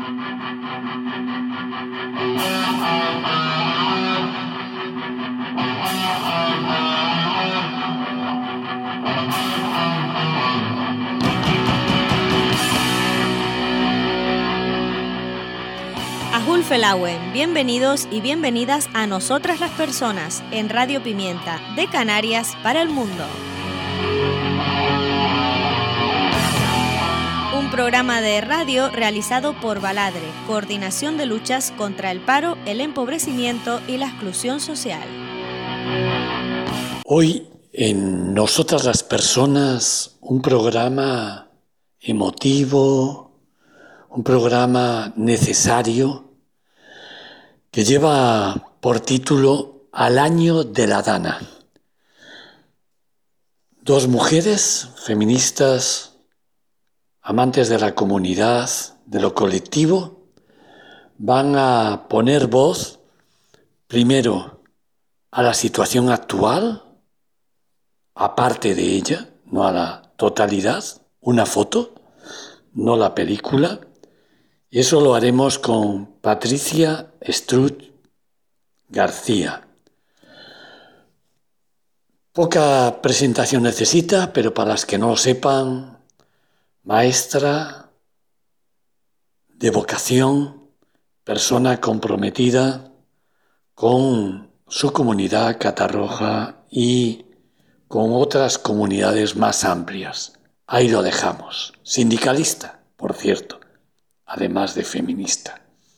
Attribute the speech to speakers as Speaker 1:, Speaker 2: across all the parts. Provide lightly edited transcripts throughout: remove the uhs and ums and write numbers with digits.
Speaker 1: Felauen, bienvenidos y bienvenidas a Nosotras las Personas en Radio Pimienta, de Canarias para el mundo. Un programa de radio realizado por Baladre, Coordinación de Luchas contra el Paro, el Empobrecimiento y la Exclusión Social.
Speaker 2: Hoy en Nosotras las Personas, un programa emotivo, un programa necesario, que lleva por título Al año de la Dana. Dos mujeres feministas, amantes de la comunidad, de lo colectivo, van a poner voz primero a la situación actual, aparte de ella, no a la totalidad, una foto, no la película. Y eso lo haremos con Patricia Estruch García. Poca presentación necesita, pero para las que no lo sepan, maestra de vocación, persona comprometida con su comunidad catarroja y con otras comunidades más amplias. Ahí lo dejamos. Sindicalista, por cierto, además de feminista.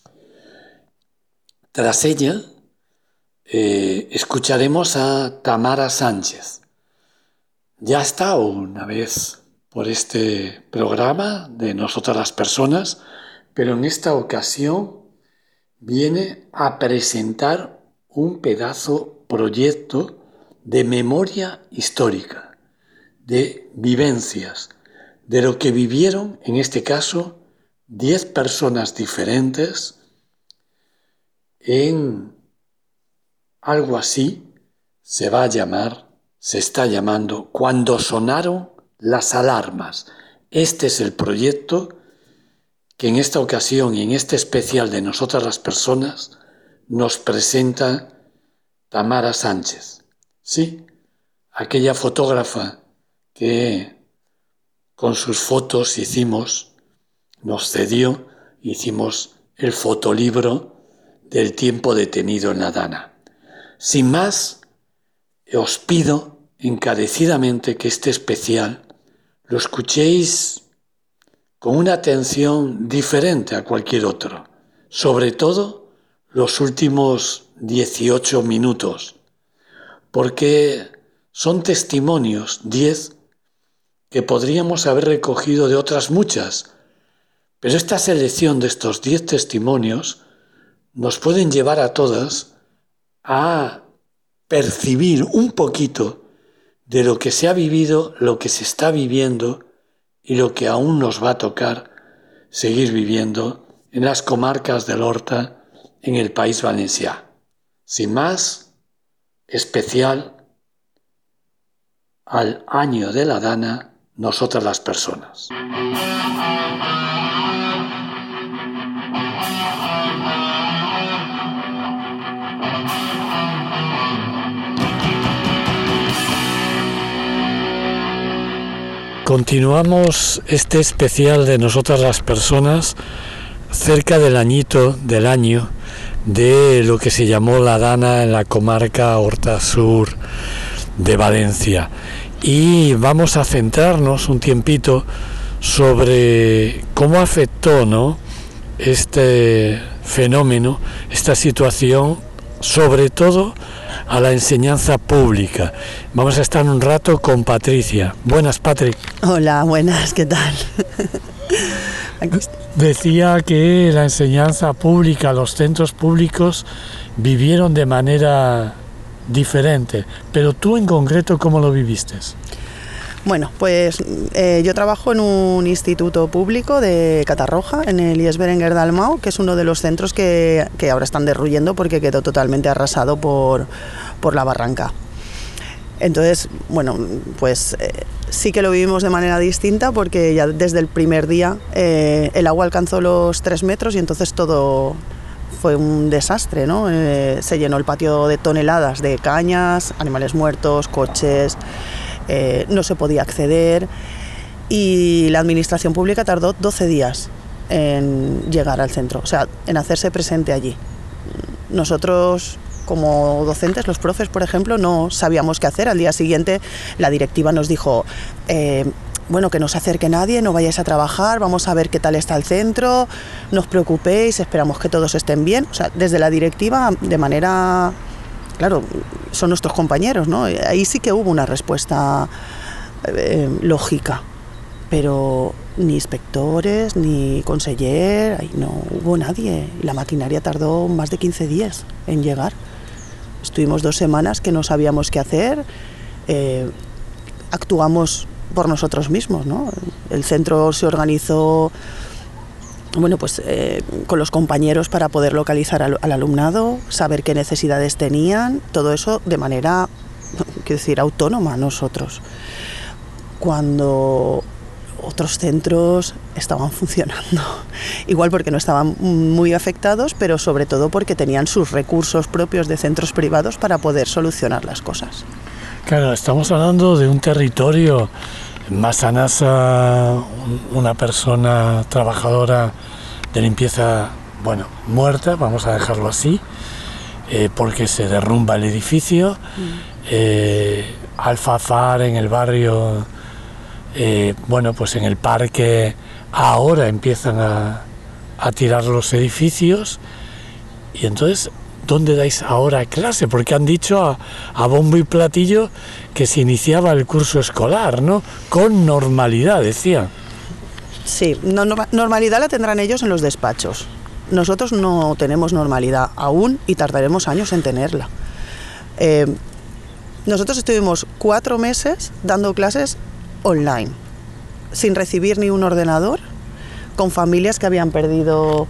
Speaker 2: Tras ella, escucharemos a Tamara Sánchez. Ya ha estado una vez por este programa de Nosotras las Personas, pero en esta ocasión viene a presentar un pedazo proyecto de memoria histórica, de vivencias, de lo que vivieron, en este caso, 10 personas diferentes en algo así se está llamando Cuando sonaron las alarmas. Este es el proyecto que en esta ocasión y en este especial de Nosotras las Personas nos presenta Tamara Sánchez. Sí, aquella fotógrafa que con sus fotos nos cedió, hicimos el fotolibro del tiempo detenido en la Dana. Sin más, os pido encarecidamente que este especial lo escuchéis con una atención diferente a cualquier otro, sobre todo los últimos 18 minutos, porque son testimonios, 10, que podríamos haber recogido de otras muchas, pero esta selección de estos 10 testimonios nos pueden llevar a todas a percibir un poquito de lo que se ha vivido, lo que se está viviendo y lo que aún nos va a tocar seguir viviendo en las comarcas del Horta, en el País Valencià. Sin más, especial al año de la Dana, Nosotras las Personas. Continuamos este especial de Nosotras las Personas cerca del añito del año de lo que se llamó la Dana en la comarca Horta Sur de Valencia. Y vamos a centrarnos un tiempito sobre cómo afectó, ¿no?, este fenómeno, esta situación, sobre todo a la enseñanza pública. Vamos a estar un rato con Patricia. Buenas, Patrick.
Speaker 3: Hola, buenas, ¿qué tal?
Speaker 2: Decía que la enseñanza pública, los centros públicos vivieron de manera diferente, pero tú en concreto, ¿cómo lo viviste?
Speaker 3: Bueno, pues yo trabajo en un instituto público de Catarroja, en el IES Berenguer Dalmau, que es uno de los centros que ahora están derruyendo porque quedó totalmente arrasado por la barranca. Entonces, bueno, pues sí que lo vivimos de manera distinta porque ya desde el primer día el agua alcanzó los 3 metros y entonces todo fue un desastre, ¿no? Se llenó el patio de toneladas de cañas, animales muertos, coches, no se podía acceder y la administración pública tardó 12 días en llegar al centro, o sea, en hacerse presente allí. Nosotros, como docentes, los profes, por ejemplo, no sabíamos qué hacer. Al día siguiente la directiva nos dijo, bueno, que no se acerque nadie, no vayáis a trabajar, vamos a ver qué tal está el centro, no os preocupéis, esperamos que todos estén bien. O sea, desde la directiva, de manera, claro, son nuestros compañeros, ¿no? Ahí sí que hubo una respuesta lógica, pero ni inspectores, ni conseller, ahí no hubo nadie. La maquinaria tardó más de 15 días en llegar. Estuvimos 2 semanas que no sabíamos qué hacer, actuamos por nosotros mismos, ¿no? El centro se organizó, bueno, pues con los compañeros para poder localizar al alumnado, saber qué necesidades tenían, todo eso de manera, quiero decir, autónoma nosotros. Cuando otros centros estaban funcionando, igual porque no estaban muy afectados, pero sobre todo porque tenían sus recursos propios de centros privados para poder solucionar las cosas.
Speaker 2: Claro, estamos hablando de un territorio, Massanassa, una persona trabajadora de limpieza, bueno, muerta, vamos a dejarlo así, porque se derrumba el edificio, Alfafar en el barrio, bueno, pues en el parque ahora empiezan a tirar los edificios y entonces, ¿dónde dais ahora clase? Porque han dicho a bombo y platillo que se iniciaba el curso escolar, ¿no? Con normalidad, decían.
Speaker 3: Sí, normalidad la tendrán ellos en los despachos. Nosotros no tenemos normalidad aún y tardaremos años en tenerla. Nosotros estuvimos 4 meses dando clases online, sin recibir ni un ordenador, con familias que habían perdido,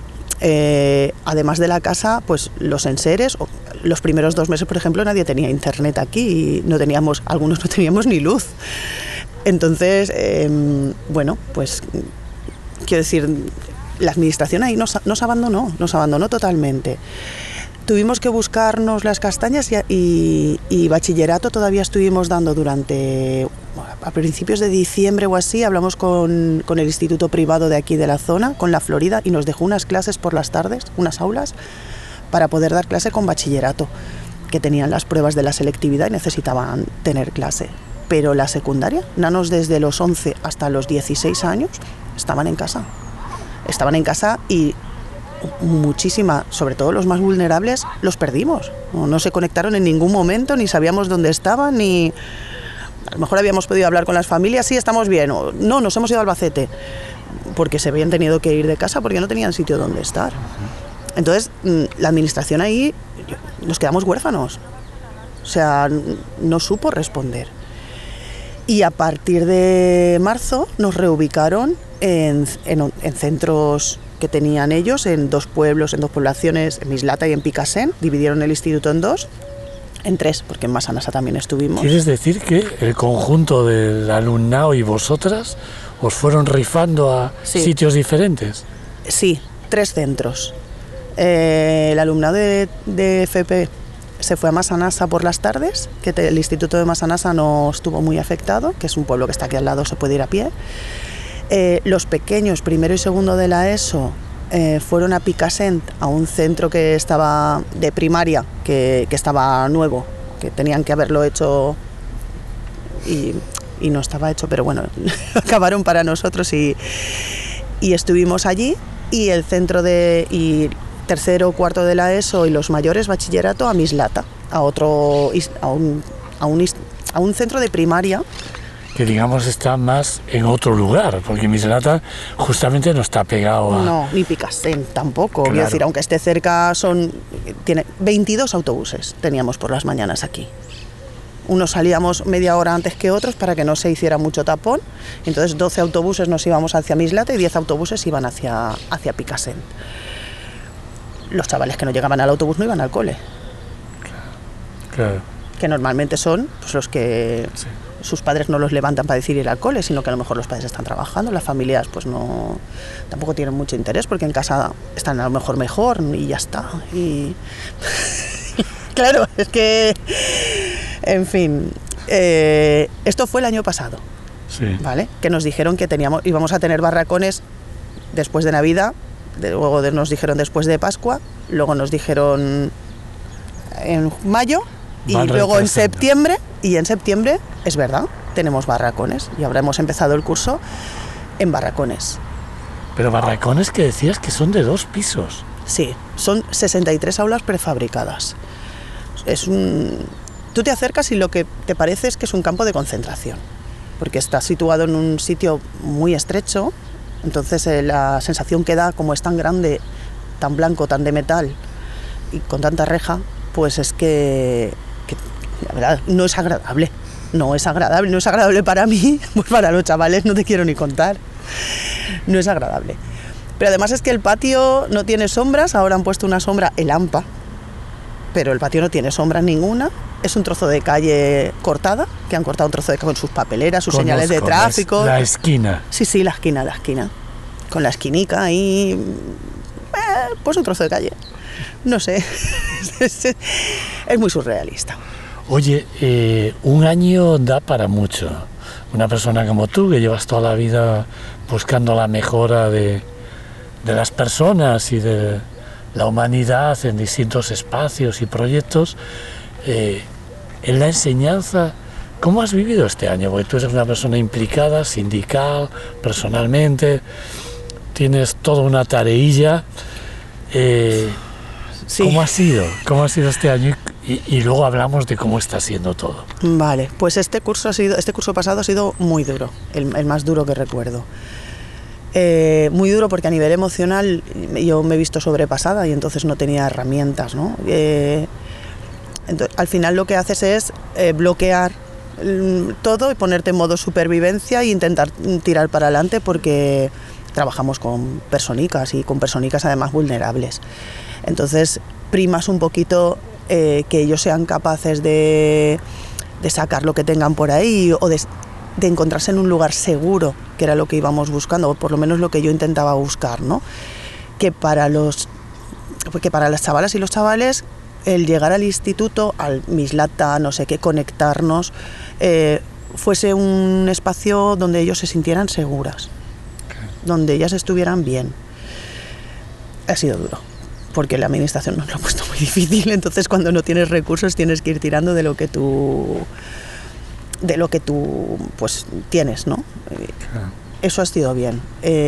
Speaker 3: además de la casa, pues los enseres. Los primeros 2 meses, por ejemplo, nadie tenía internet aquí y algunos no teníamos ni luz. Entonces, bueno, pues quiero decir, la administración ahí nos abandonó totalmente. Tuvimos que buscarnos las castañas y bachillerato todavía estuvimos dando a principios de diciembre o así, hablamos con el instituto privado de aquí de la zona, con la Florida, y nos dejó unas clases por las tardes, unas aulas, para poder dar clase con bachillerato, que tenían las pruebas de la selectividad y necesitaban tener clase. Pero la secundaria, nanos desde los 11 hasta los 16 años, estaban en casa. Estaban en casa y sobre todo los más vulnerables, los perdimos. No se conectaron en ningún momento, ni sabíamos dónde estaban, ni a lo mejor habíamos podido hablar con las familias, sí, estamos bien, o no, nos hemos ido a Albacete, porque se habían tenido que ir de casa porque no tenían sitio donde estar. Entonces, la administración ahí, nos quedamos huérfanos, o sea, no supo responder. Y a partir de marzo nos reubicaron en centros que tenían ellos, en 2 pueblos, en 2 poblaciones, en Mislata y en Picassent. Dividieron el instituto en 2, en 3, porque en Massanassa también estuvimos.
Speaker 2: ¿Quieres decir que el conjunto del alumnado y vosotras os fueron rifando a sitios diferentes?
Speaker 3: Sí, 3 centros. El alumnado de FP se fue a Massanassa por las tardes, que el instituto de Massanassa no estuvo muy afectado, que es un pueblo que está aquí al lado, se puede ir a pie. Los pequeños, primero y segundo de la ESO, fueron a Picassent, a un centro que estaba de primaria, que estaba nuevo, que tenían que haberlo hecho y no estaba hecho, pero bueno, acabaron para nosotros y estuvimos allí. Y el centro y tercero, cuarto de la ESO y los mayores, bachillerato, a Mislata, a un centro de primaria.
Speaker 2: Que digamos está más en otro lugar, porque Mislata justamente no está pegado a...
Speaker 3: No, ni Picassent tampoco, claro. Quiero decir, aunque esté cerca, tiene 22 autobuses teníamos por las mañanas aquí. Unos salíamos media hora antes que otros para que no se hiciera mucho tapón, entonces 12 autobuses nos íbamos hacia Mislata y 10 autobuses iban hacia Picassent. Los chavales que no llegaban al autobús no iban al cole.
Speaker 2: Claro.
Speaker 3: que normalmente son pues, los que sus padres no los levantan para decir ir al cole, sino que a lo mejor los padres están trabajando, las familias pues no tampoco tienen mucho interés porque en casa están a lo mejor y ya está. Y claro, es que, en fin, esto fue el año pasado, ¿vale? Que nos dijeron que íbamos a tener barracones después de Navidad, luego nos dijeron después de Pascua, luego nos dijeron en mayo y luego en septiembre, y en septiembre, es verdad, tenemos barracones y habremos empezado el curso en barracones.
Speaker 2: Pero barracones que decías que son de 2 pisos.
Speaker 3: Sí, son 63 aulas prefabricadas. Tú te acercas y lo que te parece es que es un campo de concentración, porque está situado en un sitio muy estrecho, entonces la sensación que da, como es tan grande, tan blanco, tan de metal y con tanta reja, pues es que la verdad no es agradable. No es agradable para mí, pues para los chavales no te quiero ni contar. No es agradable. Pero además es que el patio no tiene sombras, ahora han puesto una sombra, el AMPA, pero el patio no tiene sombras ninguna. Es un trozo de calle cortada, que han cortado un trozo de calle con sus papeleras, sus señales de tráfico.
Speaker 2: La esquina.
Speaker 3: Sí, la esquina. Con la esquinica ahí, pues un trozo de calle. No sé, es muy surrealista.
Speaker 2: Oye, un año da para mucho. Una persona como tú, que llevas toda la vida buscando la mejora de las personas y de la humanidad en distintos espacios y proyectos, en la enseñanza, ¿cómo has vivido este año? Porque tú eres una persona implicada, sindical, personalmente, tienes toda una tareilla. Sí. ¿Cómo ha sido este año? Y luego hablamos de cómo está siendo todo.
Speaker 3: Vale, pues este curso pasado ha sido muy duro, el más duro que recuerdo. Muy duro porque a nivel emocional yo me he visto sobrepasada y entonces no tenía herramientas, ¿no? Entonces, al final lo que haces es bloquear todo y ponerte en modo supervivencia e intentar tirar para adelante porque trabajamos con personicas y con personicas además vulnerables. Entonces primas un poquito que ellos sean capaces de sacar lo que tengan por ahí o de encontrarse en un lugar seguro, que era lo que íbamos buscando, o por lo menos lo que yo intentaba buscar, ¿no? Que para las chavalas y los chavales el llegar al instituto, al Mislata, no sé qué, conectarnos, fuese un espacio donde ellos se sintieran seguras, donde ellas estuvieran bien. Ha sido duro, porque la administración nos lo ha puesto muy difícil, entonces cuando no tienes recursos tienes que ir tirando de lo que tú pues tienes, ¿no? Eso ha sido bien.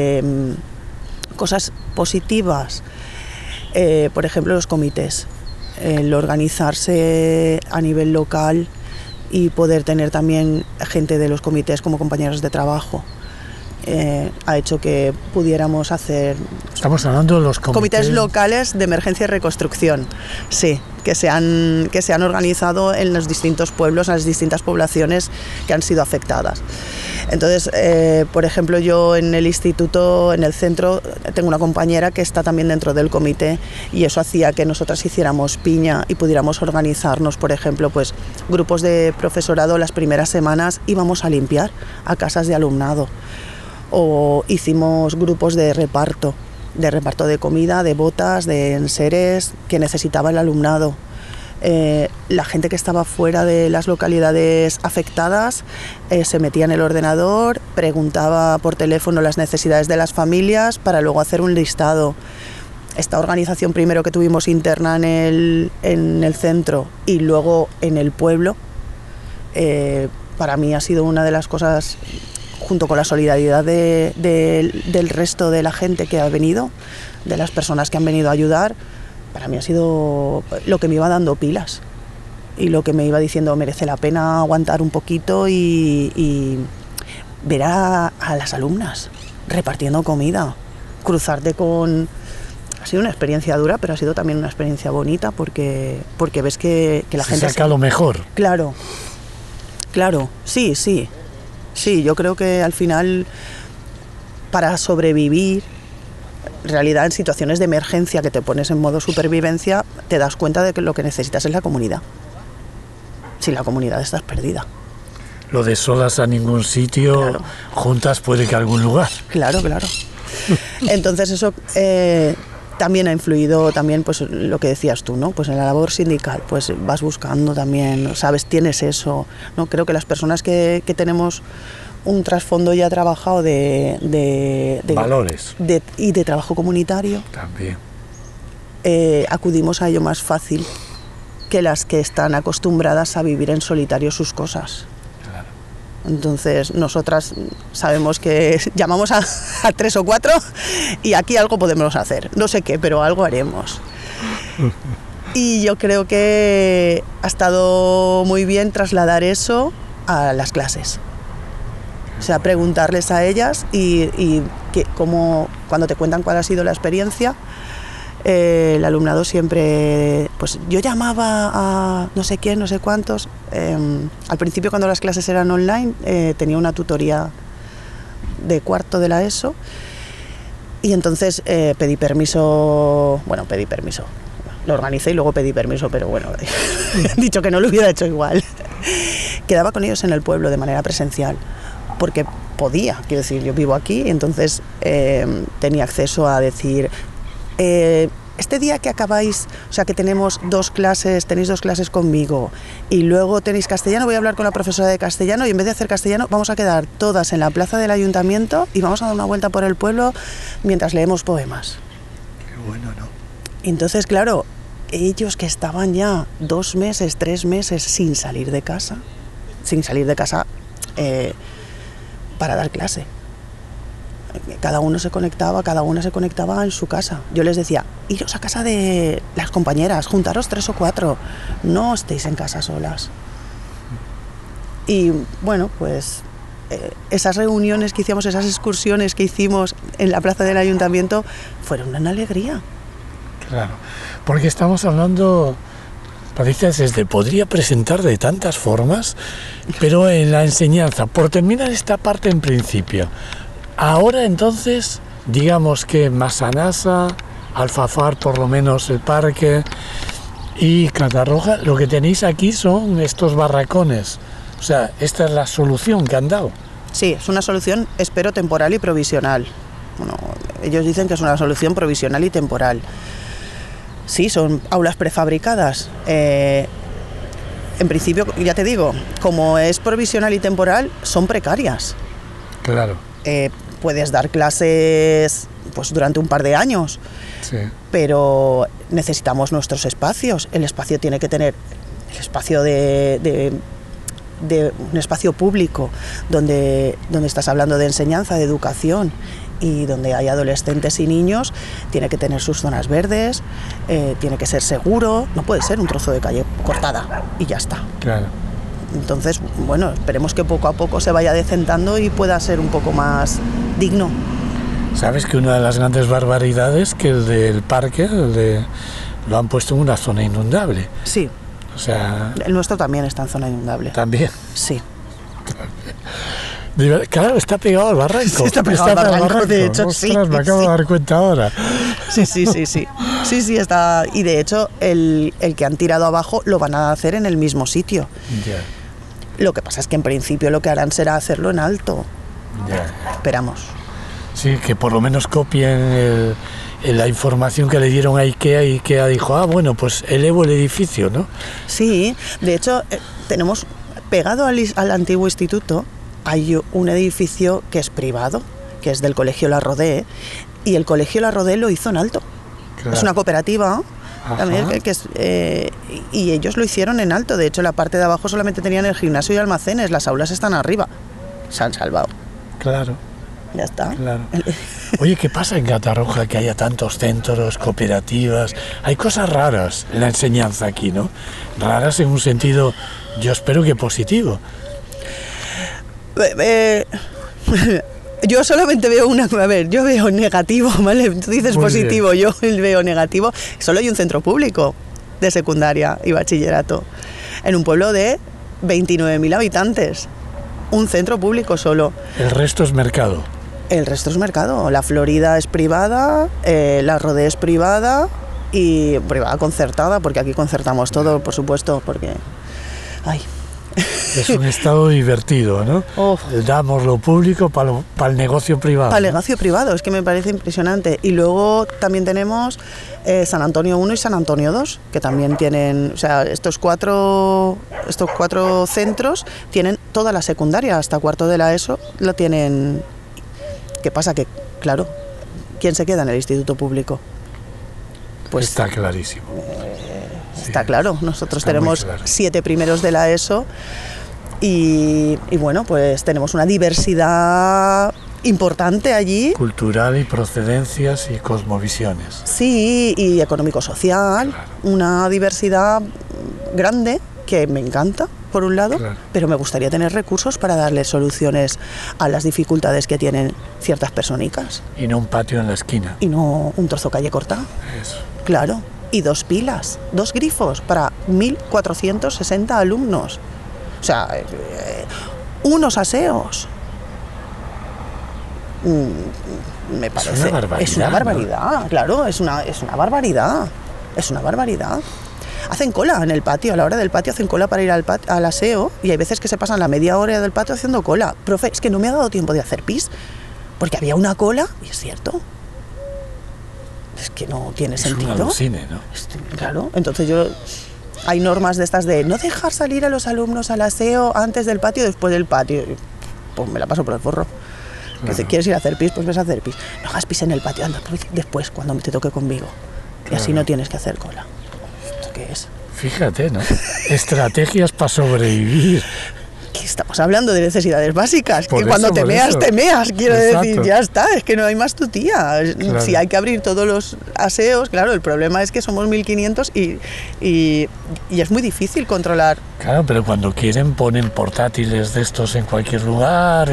Speaker 3: Cosas positivas, por ejemplo los comités, el organizarse a nivel local y poder tener también gente de los comités como compañeros de trabajo. Ha hecho que pudiéramos hacer...
Speaker 2: Estamos hablando de los
Speaker 3: comités locales de emergencia y reconstrucción, sí, que se han organizado en los distintos pueblos, en las distintas poblaciones que han sido afectadas. Entonces, por ejemplo, yo en el instituto, en el centro, tengo una compañera que está también dentro del comité y eso hacía que nosotras hiciéramos piña y pudiéramos organizarnos, por ejemplo, pues grupos de profesorado las primeras semanas íbamos a limpiar a casas de alumnado. O hicimos grupos de reparto de comida, de botas, de enseres que necesitaba el alumnado. La gente que estaba fuera de las localidades afectadas se metía en el ordenador, preguntaba por teléfono las necesidades de las familias para luego hacer un listado. Esta organización primero que tuvimos interna en el centro y luego en el pueblo, para mí ha sido una de las cosas, junto con la solidaridad del resto de la gente que ha venido, de las personas que han venido a ayudar, para mí ha sido lo que me iba dando pilas y lo que me iba diciendo merece la pena aguantar un poquito y ver a las alumnas repartiendo comida, cruzarte con... Ha sido una experiencia dura, pero ha sido también una experiencia bonita porque ves que la gente...
Speaker 2: saca lo mejor.
Speaker 3: Claro, sí. Sí, yo creo que al final, para sobrevivir, en realidad en situaciones de emergencia que te pones en modo supervivencia, te das cuenta de que lo que necesitas es la comunidad. sin la comunidad estás perdida.
Speaker 2: Lo de solas a ningún sitio,
Speaker 3: Claro.
Speaker 2: juntas puede que a algún lugar.
Speaker 3: Claro. Entonces eso también ha influido, también pues lo que decías tú, ¿no? Pues en la labor sindical, pues vas buscando también, ¿sabes? Tienes eso, ¿no? Creo que las personas que tenemos un trasfondo ya trabajado de
Speaker 2: Valores.
Speaker 3: y de trabajo comunitario,
Speaker 2: También.
Speaker 3: acudimos a ello más fácil que las que están acostumbradas a vivir en solitario sus cosas.
Speaker 2: Claro.
Speaker 3: Entonces nosotras sabemos que llamamos a 3 o 4 y aquí algo podemos hacer, no sé qué, pero algo haremos. Y yo creo que ha estado muy bien trasladar eso a las clases. O sea, preguntarles a ellas y que cuando te cuentan cuál ha sido la experiencia, el alumnado siempre, pues yo llamaba a no sé quién, no sé cuántos. Al principio, cuando las clases eran online, tenía una tutoría de cuarto de la ESO y entonces pedí permiso, lo organicé y luego pedí permiso, pero bueno, he dicho que no lo hubiera hecho igual. Quedaba con ellos en el pueblo de manera presencial, porque podía, quiero decir, yo vivo aquí, y entonces tenía acceso a decir, este día que acabáis, o sea que tenéis 2 clases conmigo y luego tenéis castellano, voy a hablar con la profesora de castellano y en vez de hacer castellano vamos a quedar todas en la plaza del ayuntamiento y vamos a dar una vuelta por el pueblo mientras leemos poemas.
Speaker 2: Qué bueno, ¿no?
Speaker 3: Entonces, claro, ellos que estaban ya 2 meses, 3 meses sin salir de casa para dar clase. Cada una se conectaba en su casa. Yo les decía, iros a casa de las compañeras, juntaros 3 o 4, no estéis en casa solas. Y bueno, pues esas reuniones que hicimos, esas excursiones que hicimos en la plaza del ayuntamiento fueron una alegría.
Speaker 2: Claro, porque estamos hablando, Patricia, podría presentar de tantas formas, pero en la enseñanza, por terminar esta parte en principio, ahora entonces, digamos que Massanassa, Alfafar, por lo menos el parque, y Catarroja, lo que tenéis aquí son estos barracones. O sea, esta es la solución que han dado.
Speaker 3: Sí, es una solución, espero, temporal y provisional. Bueno, ellos dicen que es una solución provisional y temporal. Sí, son aulas prefabricadas. En principio, ya te digo, como es provisional y temporal, son precarias.
Speaker 2: Claro.
Speaker 3: Puedes dar clases pues durante un par de años,
Speaker 2: Sí.
Speaker 3: pero necesitamos nuestros espacios. El espacio tiene que tener el espacio de un espacio público donde estás hablando de enseñanza, de educación, y donde hay adolescentes y niños, tiene que tener sus zonas verdes, tiene que ser seguro, no puede ser un trozo de calle cortada y ya está.
Speaker 2: Claro.
Speaker 3: Entonces, bueno, esperemos que poco a poco se vaya decentando y pueda ser un poco más digno.
Speaker 2: ¿Sabes que una de las grandes barbaridades que el del parque, lo han puesto en una zona inundable?
Speaker 3: Sí.
Speaker 2: O sea...
Speaker 3: El nuestro también está en zona inundable.
Speaker 2: También.
Speaker 3: Sí.
Speaker 2: Claro, está pegado al barranco.
Speaker 3: Sí, está pegado al barranco, de hecho.
Speaker 2: Ostras,
Speaker 3: sí.
Speaker 2: me acabo de dar cuenta ahora.
Speaker 3: Sí. Sí, está. Y de hecho, el que han tirado abajo lo van a hacer en el mismo sitio.
Speaker 2: Ya.
Speaker 3: Lo que pasa es que en principio lo que harán será hacerlo en alto.
Speaker 2: Ya.
Speaker 3: Esperamos.
Speaker 2: Sí, que por lo menos copien la información que le dieron a IKEA, y IKEA dijo, bueno, pues elevo el edificio, ¿no?
Speaker 3: Sí, de hecho, tenemos pegado al antiguo instituto, hay un edificio que es privado, que es del Colegio La Rodé, y el Colegio La Rodé lo hizo en alto.
Speaker 2: Claro.
Speaker 3: Es una cooperativa también, y ellos lo hicieron en alto. De hecho, la parte de abajo solamente tenían el gimnasio y almacenes, las aulas están arriba. Se han salvado.
Speaker 2: Claro.
Speaker 3: Ya está.
Speaker 2: Claro. Oye, ¿qué pasa en Catarroja que haya tantos centros, cooperativas? Hay cosas raras en la enseñanza aquí, ¿no? Raras en un sentido, yo espero que positivo.
Speaker 3: Yo solamente veo yo veo negativo, ¿vale? Tú dices
Speaker 2: Muy
Speaker 3: positivo, yo veo negativo. Solo hay un centro público de secundaria y bachillerato en un pueblo de 29.000 habitantes. Un centro público solo.
Speaker 2: El resto es mercado.
Speaker 3: El resto es mercado. La Florida es privada, la Rodé es privada y privada concertada, porque aquí concertamos todo, por supuesto, porque Ay.
Speaker 2: Es un estado divertido, ¿no? Damos lo público para el negocio privado.
Speaker 3: Para el negocio privado, es que me parece impresionante. Y luego también tenemos San Antonio 1 y San Antonio 2, que también tienen, o sea, estos cuatro centros tienen toda la secundaria, hasta cuarto de la ESO lo tienen. ¿Qué pasa? Que, claro, ¿quién se queda en el instituto público?
Speaker 2: Pues está clarísimo.
Speaker 3: Está claro, nosotros tenemos 7 primeros de la ESO y bueno, pues tenemos una diversidad importante allí.
Speaker 2: Cultural y procedencias y cosmovisiones.
Speaker 3: Sí, y económico-social, claro. Una diversidad grande que me encanta, por un lado, claro. Pero me gustaría tener recursos para darle soluciones a las dificultades que tienen ciertas personicas.
Speaker 2: Y no un patio en la esquina.
Speaker 3: Y no un trozo calle cortada.
Speaker 2: Eso.
Speaker 3: Claro. Y 2 pilas, 2 grifos para 1.460 alumnos. O sea, unos aseos. Me parece.
Speaker 2: Es una barbaridad.
Speaker 3: Es una barbaridad, ¿no? Claro, es una barbaridad. Es una barbaridad. Hacen cola en el patio, a la hora del patio hacen cola para ir al aseo y hay veces que se pasan la media hora del patio haciendo cola. Profe, es que no me ha dado tiempo de hacer pis, porque había una cola, y es cierto. Es que no tiene sentido.
Speaker 2: Es un alucine, ¿no?
Speaker 3: Claro, entonces hay normas de estas de no dejar salir a los alumnos al aseo antes del patio y después del patio. Pues me la paso por el forro. Claro. Que si quieres ir a hacer pis, pues ves a hacer pis. No hagas pis en el patio, anda, después, cuando te toque conmigo. Claro. Y así no tienes que hacer cola. ¿Esto qué es?
Speaker 2: Fíjate, ¿no? Estrategias para sobrevivir.
Speaker 3: Que estamos hablando de necesidades básicas, que cuando te meas, quiero
Speaker 2: Exacto.
Speaker 3: decir, ya está, es que no hay más tutía.
Speaker 2: Claro.
Speaker 3: Si hay que abrir todos los aseos, claro, el problema es que somos 1.500 y es muy difícil controlar.
Speaker 2: Claro, pero cuando quieren ponen portátiles de estos en cualquier lugar,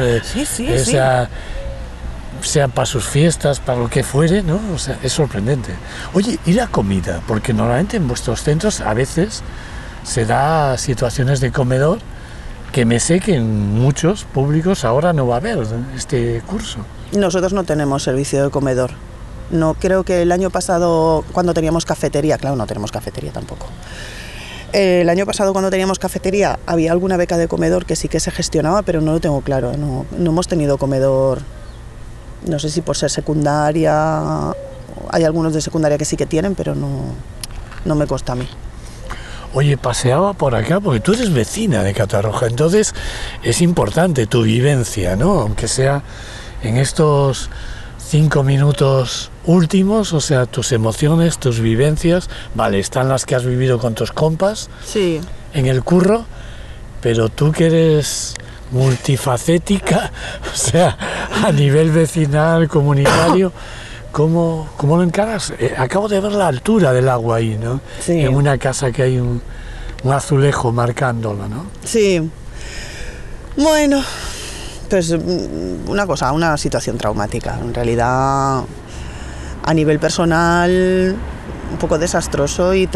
Speaker 2: sea para sus fiestas, para lo que fuere, ¿no? O sea, es sorprendente. Oye, ¿y la comida? Porque normalmente en vuestros centros a veces se da situaciones de comedor que me sé que en muchos públicos ahora no va a haber este curso.
Speaker 3: Nosotros no tenemos servicio de comedor. No, creo que el año pasado, cuando teníamos cafetería, claro, no tenemos cafetería tampoco. El año pasado, cuando teníamos cafetería, había alguna beca de comedor que sí que se gestionaba, pero no lo tengo claro. No hemos tenido comedor, no sé si por ser secundaria, hay algunos de secundaria que sí que tienen, pero no me consta a mí.
Speaker 2: Oye, paseaba por acá porque tú eres vecina de Catarroja, entonces es importante tu vivencia, ¿no? Aunque sea en estos 5 minutos últimos, o sea, tus emociones, tus vivencias, vale, están las que has vivido con tus compas,
Speaker 3: sí,
Speaker 2: en el curro, pero tú que eres multifacética, o sea, a nivel vecinal, comunitario, ¿cómo lo encaras? Acabo de ver la altura del agua ahí, ¿no?
Speaker 3: Sí.
Speaker 2: En una casa que hay un azulejo marcándolo, ¿no?
Speaker 3: Sí. Bueno, pues una situación traumática. En realidad, a nivel personal, un poco desastroso y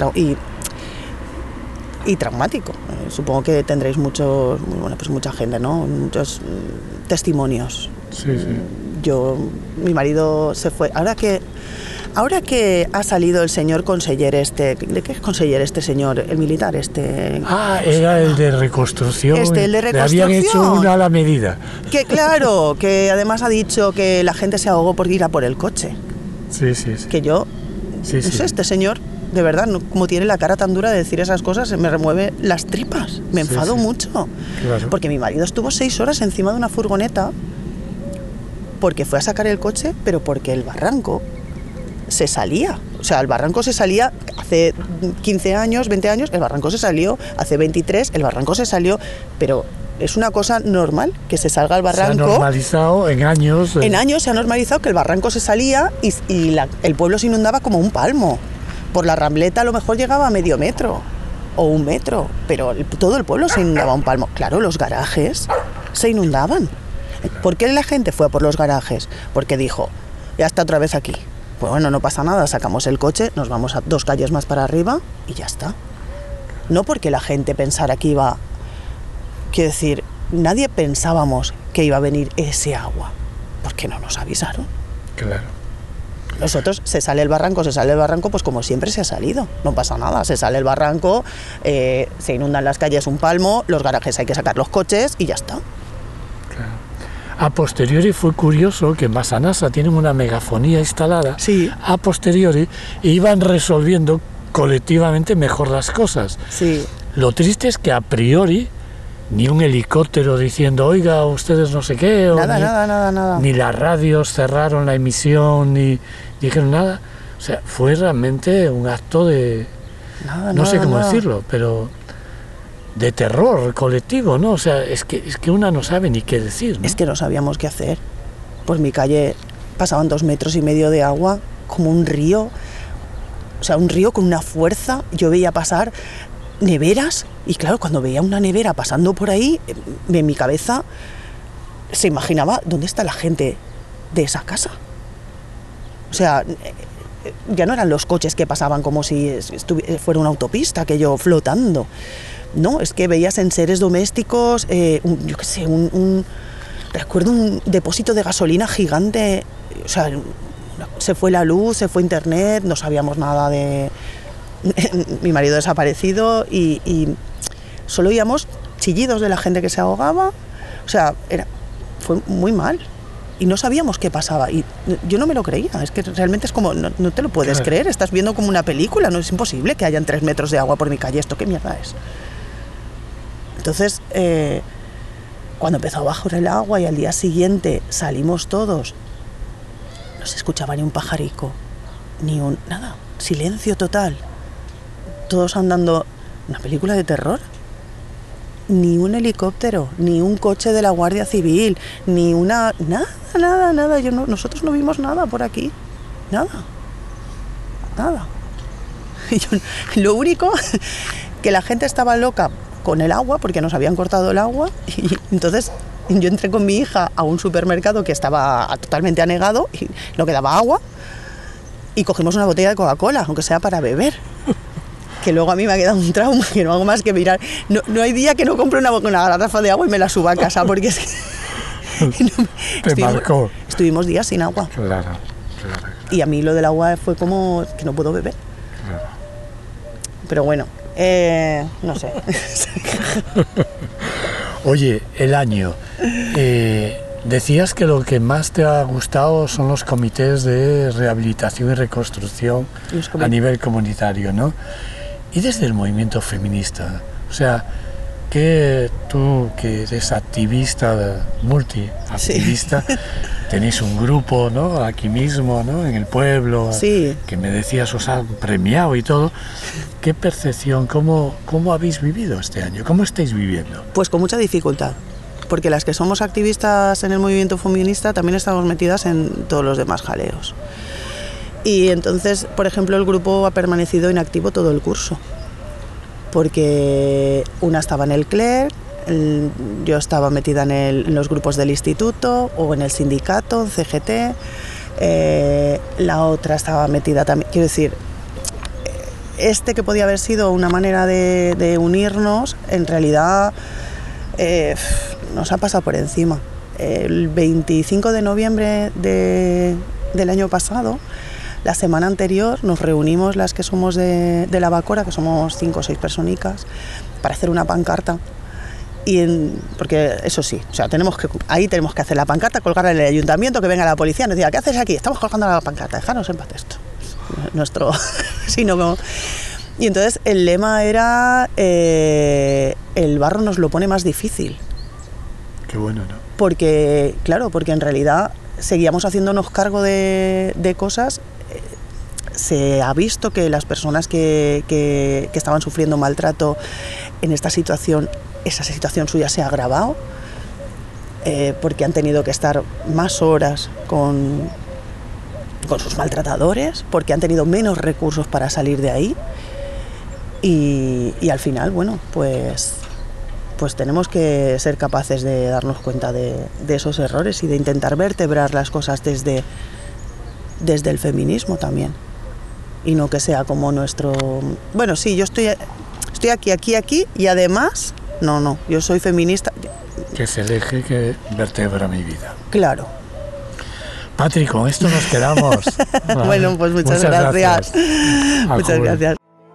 Speaker 3: traumático. Supongo que tendréis mucha gente, ¿no? Muchos testimonios.
Speaker 2: Sí.
Speaker 3: Mi marido se fue. Ahora que ha salido el señor conseller ¿de qué es conseller este señor? El militar
Speaker 2: era el de reconstrucción.
Speaker 3: El de reconstrucción.
Speaker 2: Le habían hecho una a la medida.
Speaker 3: Que claro, que además ha dicho que la gente se ahogó por ir a por el coche.
Speaker 2: Sí.
Speaker 3: Que yo,
Speaker 2: sí.
Speaker 3: Este señor, de verdad, como tiene la cara tan dura de decir esas cosas, me remueve las tripas, me enfado mucho.
Speaker 2: Claro.
Speaker 3: Porque mi marido estuvo 6 horas encima de una furgoneta porque fue a sacar el coche, pero porque el barranco se salía. O sea, el barranco se salía hace 15 años, 20 años, el barranco se salió, hace 23, el barranco se salió, pero es una cosa normal que se salga el barranco.
Speaker 2: Se ha normalizado en años.
Speaker 3: En años se ha normalizado que el barranco se salía y el pueblo se inundaba como un palmo. Por la Rambleta a lo mejor llegaba a medio metro o 1 metro, pero todo el pueblo se inundaba un palmo. Claro, los garajes se inundaban. ¿Por qué la gente fue a por los garajes? Porque dijo, ya está otra vez aquí. Pues bueno, no pasa nada, sacamos el coche, nos vamos a 2 calles más para arriba y ya está. No porque la gente pensara que iba... Quiero decir, nadie pensábamos que iba a venir ese agua, porque no nos avisaron.
Speaker 2: Claro.
Speaker 3: Nosotros se sale el barranco, pues como siempre se ha salido, no pasa nada, se sale el barranco, se inundan las calles un palmo, los garajes hay que sacar los coches y ya está.
Speaker 2: Claro. A posteriori fue curioso que en Massanassa tienen una megafonía instalada,
Speaker 3: sí.
Speaker 2: A posteriori iban resolviendo colectivamente mejor las cosas.
Speaker 3: Sí.
Speaker 2: Lo triste es que a priori ni un helicóptero diciendo, oiga, ustedes no sé qué,
Speaker 3: nada.
Speaker 2: Ni las radios cerraron la emisión, ni dijeron nada. O sea, fue realmente un acto de, no sé cómo decirlo, pero de terror colectivo, ¿no? O sea, es que una no sabe ni qué decir, ¿no?
Speaker 3: Es que no sabíamos qué hacer. Por mi calle pasaban 2,5 metros de agua, como un río. O sea, un río con una fuerza. Yo veía pasar neveras, y claro, cuando veía una nevera pasando por ahí, en mi cabeza se imaginaba dónde está la gente de esa casa. O sea, ya no eran los coches que pasaban como si fuera una autopista, aquello flotando. No, es que veías en seres domésticos, yo qué sé, recuerdo un depósito de gasolina gigante. O sea, se fue la luz, se fue internet, no sabíamos nada de... Mi marido desaparecido y solo oíamos chillidos de la gente que se ahogaba. O sea, fue muy mal y no sabíamos qué pasaba y yo no me lo creía. Es que realmente es como, no te lo puedes creer, estás viendo como una película, no es imposible que hayan 3 metros de agua por mi calle. ¿Esto qué mierda es? Entonces, cuando empezó a bajar el agua y al día siguiente salimos todos, no se escuchaba ni un pajarico, nada, silencio total. Todos andando, una película de terror, ni un helicóptero, ni un coche de la Guardia Civil, ni nada, nosotros no vimos nada por aquí, nada. Lo único que la gente estaba loca con el agua, porque nos habían cortado el agua, y entonces yo entré con mi hija a un supermercado que estaba totalmente anegado y no quedaba agua, y cogimos una botella de Coca-Cola, aunque sea para beber. Que luego a mí me ha quedado un trauma, que no hago más que mirar. No hay día que no compre una garrafa de agua y me la suba a casa, porque es que...
Speaker 2: marcó.
Speaker 3: Estuvimos días sin agua.
Speaker 2: Claro.
Speaker 3: Y a mí lo del agua fue como que no puedo beber.
Speaker 2: Claro.
Speaker 3: Pero bueno, no sé.
Speaker 2: Oye, el año. Decías que lo que más te ha gustado son los comités de rehabilitación y reconstrucción a nivel comunitario, ¿no? Y desde el movimiento feminista, o sea, que tú que eres activista, multiactivista, sí. Tenéis un grupo, ¿no? Aquí mismo, ¿no? En el pueblo,
Speaker 3: sí.
Speaker 2: Que me decías os han premiado y todo. ¿Qué percepción, cómo habéis vivido este año? ¿Cómo estáis viviendo?
Speaker 3: Pues con mucha dificultad, porque las que somos activistas en el movimiento feminista también estamos metidas en todos los demás jaleos. Y entonces, por ejemplo, el grupo ha permanecido inactivo todo el curso, porque una estaba en el CLER, yo estaba metida en los grupos del instituto o en el sindicato, en CGT, la otra estaba metida también, quiero decir, que podía haber sido una manera de unirnos, en realidad nos ha pasado por encima. El 25 de noviembre del año pasado, la semana anterior, nos reunimos las que somos de la Bacora, que somos 5 o 6 personicas, para hacer una pancarta. Porque eso sí, o sea, tenemos que hacer la pancarta, colgarla en el ayuntamiento, que venga la policía, nos diga, ¿qué haces aquí? Estamos colgando la pancarta, dejarnos en paz esto. Nuestro... sino como... Y entonces el lema era el barro nos lo pone más difícil.
Speaker 2: Qué bueno, ¿no?
Speaker 3: Porque en realidad seguíamos haciéndonos cargo de cosas. Se ha visto que las personas que estaban sufriendo maltrato en esta situación, esa situación suya se ha agravado, porque han tenido que estar más horas con sus maltratadores, porque han tenido menos recursos para salir de ahí. Y al final, bueno, pues tenemos que ser capaces de darnos cuenta de esos errores y de intentar vertebrar las cosas desde el feminismo también. Y no que sea como nuestro... Bueno, sí, yo estoy aquí y además... No, yo soy feminista.
Speaker 2: Que es el eje que vertebra mi vida.
Speaker 3: Claro.
Speaker 2: Patri, con esto nos quedamos.
Speaker 3: Bueno, pues muchas gracias. Muchas gracias.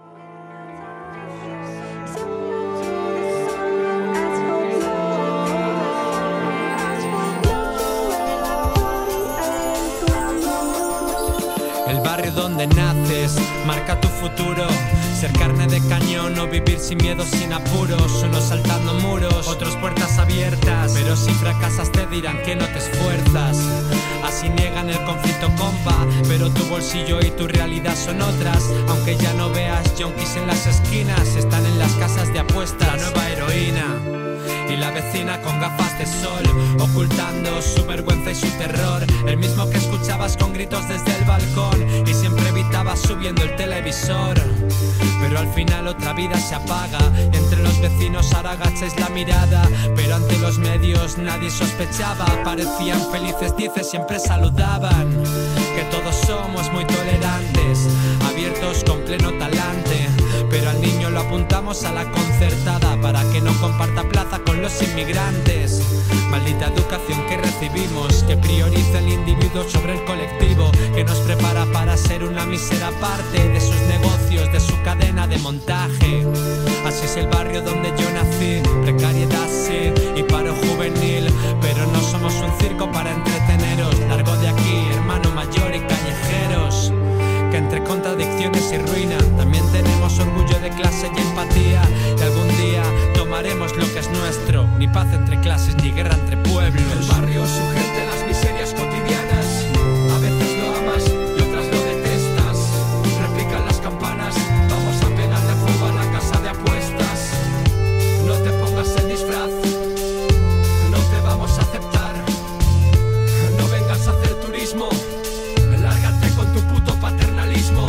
Speaker 4: El barrio donde naces marca tu futuro. Ser carne de cañón o vivir sin miedo, sin apuros. Unos saltando muros, otros puertas abiertas. Pero si fracasas te dirán que no te esfuerzas. Así niegan el conflicto, compa, pero tu bolsillo y tu realidad son otras. Aunque ya no veas yonkis en las esquinas, están en las casas de apuestas. La nueva heroína y la vecina con gafas de sol, ocultando su vergüenza y su terror. El mismo que escuchabas con gritos desde el balcón y siempre evitabas subiendo el televisor. Pero al final otra vida se apaga. Entre los vecinos ahora agacháis la mirada, pero ante los medios nadie sospechaba. Parecían felices, dice, siempre saludaban. Que todos somos muy tolerantes, abiertos con pleno talante. Pero al niño lo apuntamos a la concertada para que no comparta plaza con los inmigrantes. Maldita educación que recibimos, que prioriza el individuo sobre el colectivo, que nos prepara para ser una mísera parte de sus negocios, de su cadena de montaje. Así es el barrio donde yo nací, precariedad sí y paro juvenil, pero no somos un circo para entreteneros. Largo de aquí, hermano mayor y callejeros, que entre contradicciones y ruina también tenemos orgullo de clase y empatía. Y algún día tomaremos lo que es nuestro, ni paz entre clases ni guerra entre pueblos. El barrio sujeta las miserias cotidianas, a veces lo amas y otras lo detestas. Repican las campanas, vamos a pegarle fuego a la casa de apuestas. No te pongas el disfraz, no te vamos a aceptar. No vengas a hacer turismo, lárgate con tu puto paternalismo.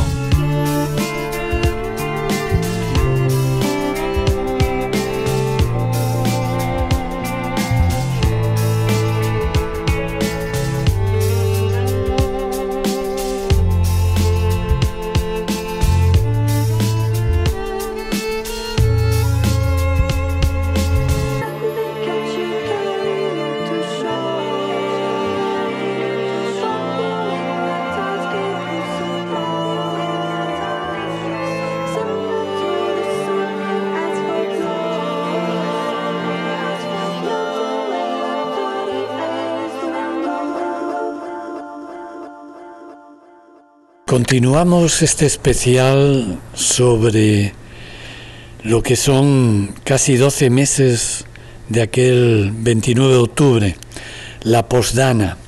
Speaker 2: Continuamos este especial sobre lo que son casi 12 meses de aquel 29 de octubre, la Posdana,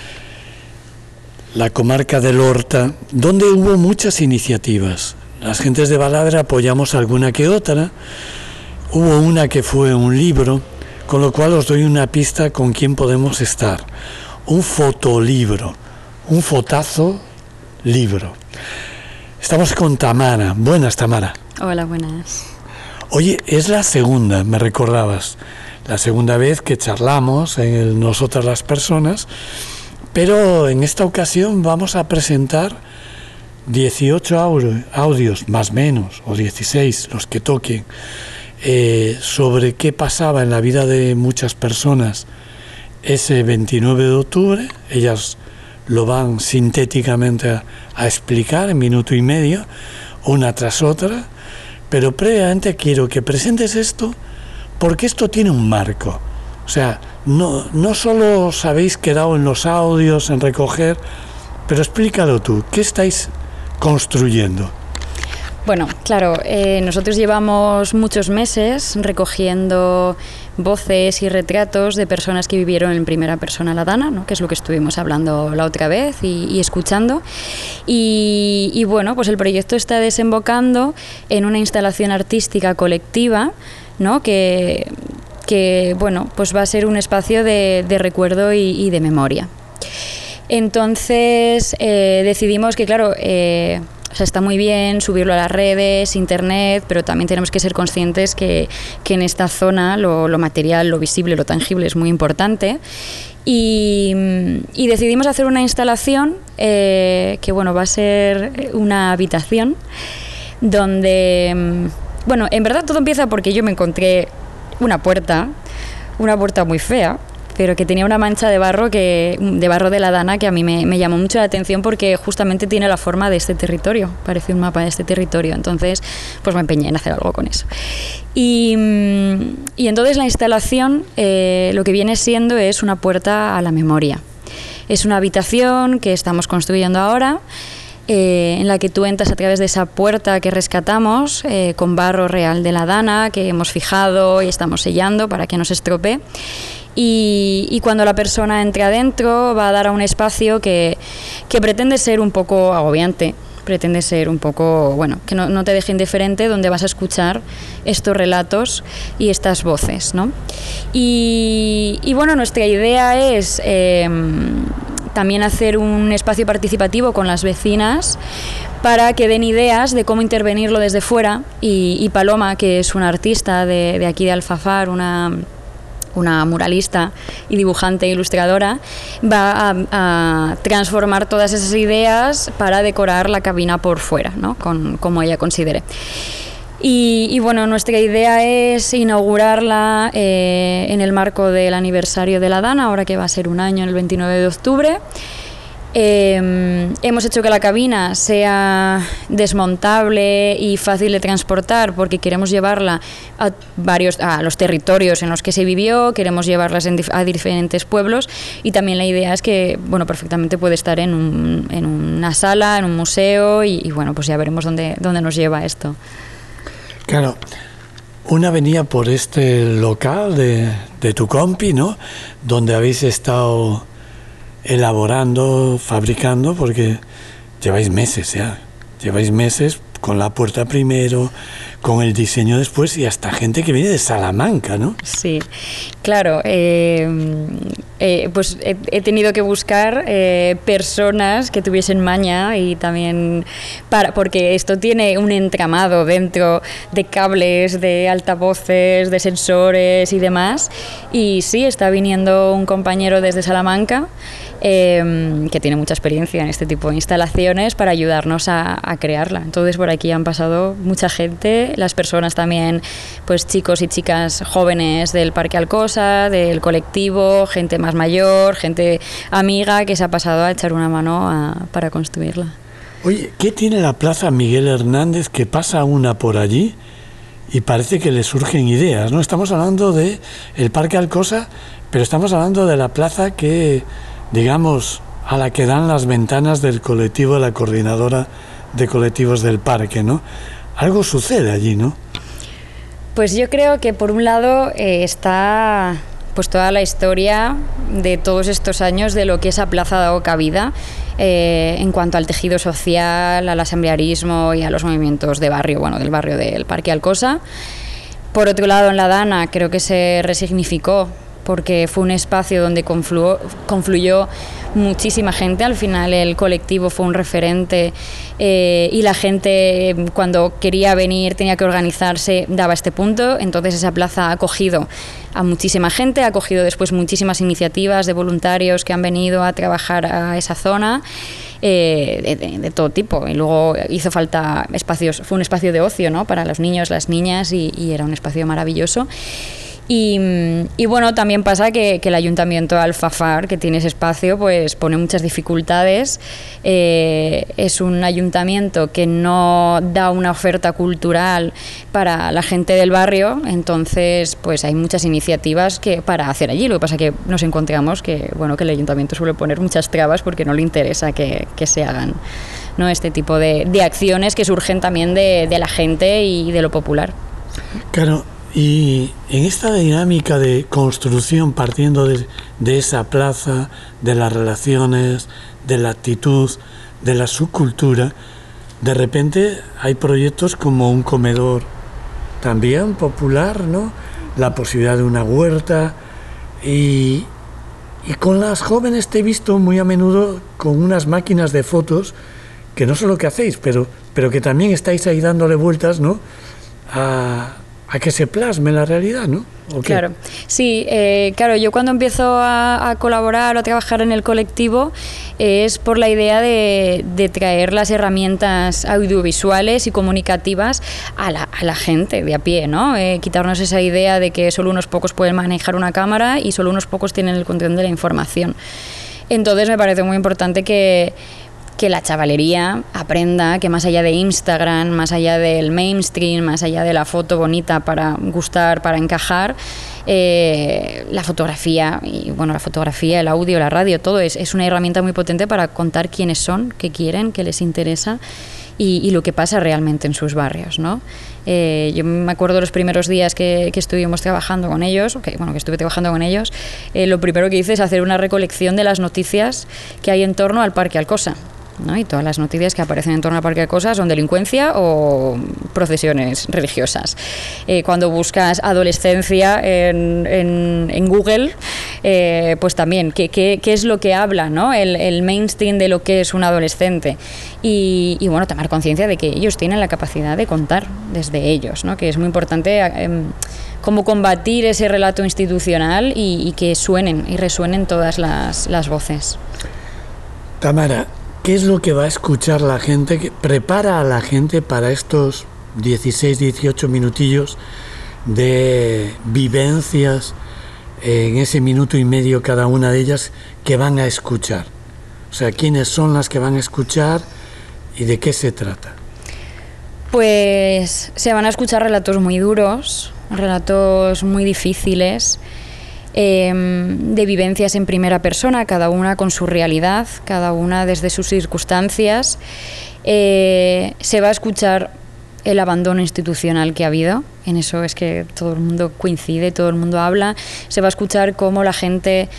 Speaker 2: la comarca del Horta, donde hubo muchas iniciativas. Las gentes de Baladre apoyamos alguna que otra. Hubo una que fue un libro, con lo cual os doy una pista con quién podemos estar. Un fotolibro, un fotazo libro. Estamos con Tamara. Buenas, Tamara.
Speaker 5: Hola, buenas.
Speaker 2: Oye, es la segunda, me recordabas, la segunda vez que charlamos en Nosotras las Personas, pero en esta ocasión vamos a presentar 18 audios, más o menos, o 16, los que toquen, sobre qué pasaba en la vida de muchas personas ese 29 de octubre. Ellas lo van sintéticamente a explicar en minuto y medio, una tras otra, pero previamente quiero que presentes esto, porque esto tiene un marco. O sea, no solo os habéis quedado en los audios, en recoger, pero explícalo tú, ¿qué estáis construyendo?
Speaker 5: Bueno, claro, nosotros llevamos muchos meses recogiendo voces y retratos de personas que vivieron en primera persona la Dana, ¿no? Que es lo que estuvimos hablando la otra vez y escuchando. Y bueno, pues el proyecto está desembocando en una instalación artística colectiva, ¿no? Que bueno, pues va a ser un espacio de recuerdo y de memoria. Entonces decidimos que, claro, o sea, está muy bien subirlo a las redes, internet, pero también tenemos que ser conscientes que en esta zona lo material, lo visible, lo tangible es muy importante. Y decidimos hacer una instalación que, bueno, va a ser una habitación donde, bueno, en verdad todo empieza porque yo me encontré una puerta muy fea, pero que tenía una mancha de barro de la Dana que a mí me llamó mucho la atención porque justamente tiene la forma de este territorio, parece un mapa de este territorio, entonces pues me empeñé en hacer algo con eso. Y entonces la instalación lo que viene siendo es una puerta a la memoria. Es una habitación que estamos construyendo ahora, en la que tú entras a través de esa puerta que rescatamos con barro real de la Dana que hemos fijado y estamos sellando para que no se estropee. Y cuando la persona entre adentro va a dar a un espacio que pretende ser un poco agobiante, pretende ser un poco, bueno, que no te deje indiferente, donde vas a escuchar estos relatos y estas voces, ¿no? Y bueno, nuestra idea es también hacer un espacio participativo con las vecinas para que den ideas de cómo intervenirlo desde fuera y Paloma, que es una artista de aquí de Alfafar, una muralista y dibujante e ilustradora, va a transformar todas esas ideas para decorar la cabina por fuera, ¿no? Como ella considere. Y bueno, nuestra idea es inaugurarla en el marco del aniversario de la Dana, ahora que va a ser un año, el 29 de octubre. Hemos hecho que la cabina sea desmontable y fácil de transportar porque queremos llevarla a los territorios en los que se vivió, queremos llevarlas a diferentes pueblos y también la idea es que, bueno, perfectamente puede estar en una sala, en un museo y bueno, pues ya veremos dónde nos lleva esto.
Speaker 2: Claro, una venía por este local de tu compi, ¿no? Donde habéis estado elaborando, fabricando, porque lleváis meses con la puerta primero, con el diseño después y hasta gente que viene de Salamanca, ¿no?
Speaker 5: Sí, claro. Pues he tenido que buscar personas que tuviesen maña y también porque esto tiene un entramado dentro de cables, de altavoces, de sensores y demás. Y sí, está viniendo un compañero desde Salamanca que tiene mucha experiencia en este tipo de instalaciones para ayudarnos a crearla. Entonces por aquí han pasado mucha gente, las personas también, pues chicos y chicas jóvenes del Parque Alcosa, del colectivo, gente más mayor, gente amiga que se ha pasado a echar una mano para construirla.
Speaker 2: Oye, ¿qué tiene la Plaza Miguel Hernández que pasa una por allí y parece que le surgen ideas, ¿no? Estamos hablando de el Parque Alcosa, pero estamos hablando de la plaza que, digamos, a la que dan las ventanas del colectivo de la Coordinadora de Colectivos del Parque, ¿no? Algo sucede allí, ¿no?
Speaker 5: Pues yo creo que por un lado está pues toda la historia de todos estos años de lo que esa plaza ha dado cabida en cuanto al tejido social, al asamblearismo y a los movimientos de barrio, bueno, del barrio del Parque Alcosa. Por otro lado, en la Dana creo que se resignificó porque fue un espacio donde confluyó muchísima gente. Al final el colectivo fue un referente y la gente cuando quería venir tenía que organizarse, daba este punto. Entonces esa plaza ha acogido a muchísima gente, ha acogido después muchísimas iniciativas de voluntarios que han venido a trabajar a esa zona de todo tipo. Y luego hizo falta espacios, fue un espacio de ocio, ¿no? Para los niños, las niñas y era un espacio maravilloso. Y bueno, también pasa que el Ayuntamiento de Alfafar, que tiene ese espacio, pues pone muchas dificultades. Es un ayuntamiento que no da una oferta cultural para la gente del barrio, entonces pues hay muchas iniciativas para hacer allí. Lo que pasa es que nos encontramos que el Ayuntamiento suele poner muchas trabas porque no le interesa que se hagan, ¿no? Este tipo de acciones que surgen también de la gente y de lo popular.
Speaker 2: Claro. Y en esta dinámica de construcción partiendo de esa plaza, de las relaciones, de la actitud, de la subcultura, de repente hay proyectos como un comedor también popular, ¿no? La posibilidad de una huerta y con las jóvenes te he visto muy a menudo con unas máquinas de fotos que no sé lo que hacéis, pero que también estáis ahí dándole vueltas, ¿no? a que se plasme la realidad, ¿no?
Speaker 5: Claro, sí, claro, yo cuando empiezo a colaborar o a trabajar en el colectivo es por la idea de traer las herramientas audiovisuales y comunicativas a la gente de a pie, ¿no? Quitarnos esa idea de que solo unos pocos pueden manejar una cámara y solo unos pocos tienen el control de la información. Entonces me parece muy importante que la chavalería aprenda que más allá de Instagram, más allá del mainstream, más allá de la foto bonita para gustar, para encajar, la fotografía, y bueno, la fotografía, el audio, la radio, todo es una herramienta muy potente para contar quiénes son, qué quieren, qué les interesa y lo que pasa realmente en sus barrios, ¿no? Yo me acuerdo los primeros días que estuvimos trabajando con ellos, que estuve trabajando con ellos, lo primero que hice es hacer una recolección de las noticias que hay en torno al Parque Alcosa, ¿no? Y todas las noticias que aparecen en torno al Parque Alcosa son delincuencia o procesiones religiosas. Cuando buscas adolescencia en Google, pues también, ¿qué es lo que habla, ¿no? El mainstream de lo que es un adolescente? Y bueno, tomar conciencia de que ellos tienen la capacidad de contar desde ellos, ¿no? Que es muy importante cómo combatir ese relato institucional y que suenen y resuenen todas las voces.
Speaker 2: Tamara, ¿qué es lo que va a escuchar la gente? Que prepara a la gente para estos 16, 18 minutillos de vivencias en ese minuto y medio cada una de ellas que van a escuchar? O sea, ¿quiénes son las que van a escuchar y de qué se trata?
Speaker 5: Pues se van a escuchar relatos muy duros, relatos muy difíciles, de vivencias en primera persona, cada una con su realidad, cada una desde sus circunstancias. Se va a escuchar el abandono institucional que ha habido, en eso es que todo el mundo coincide, todo el mundo habla. Se va a escuchar cómo la gente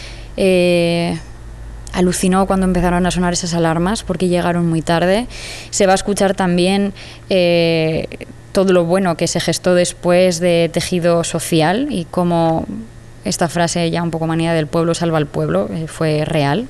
Speaker 5: alucinó cuando empezaron a sonar esas alarmas porque llegaron muy tarde. Se va a escuchar también todo lo bueno que se gestó después de tejido social y cómo esta frase ya un poco manía del pueblo salva al pueblo fue real.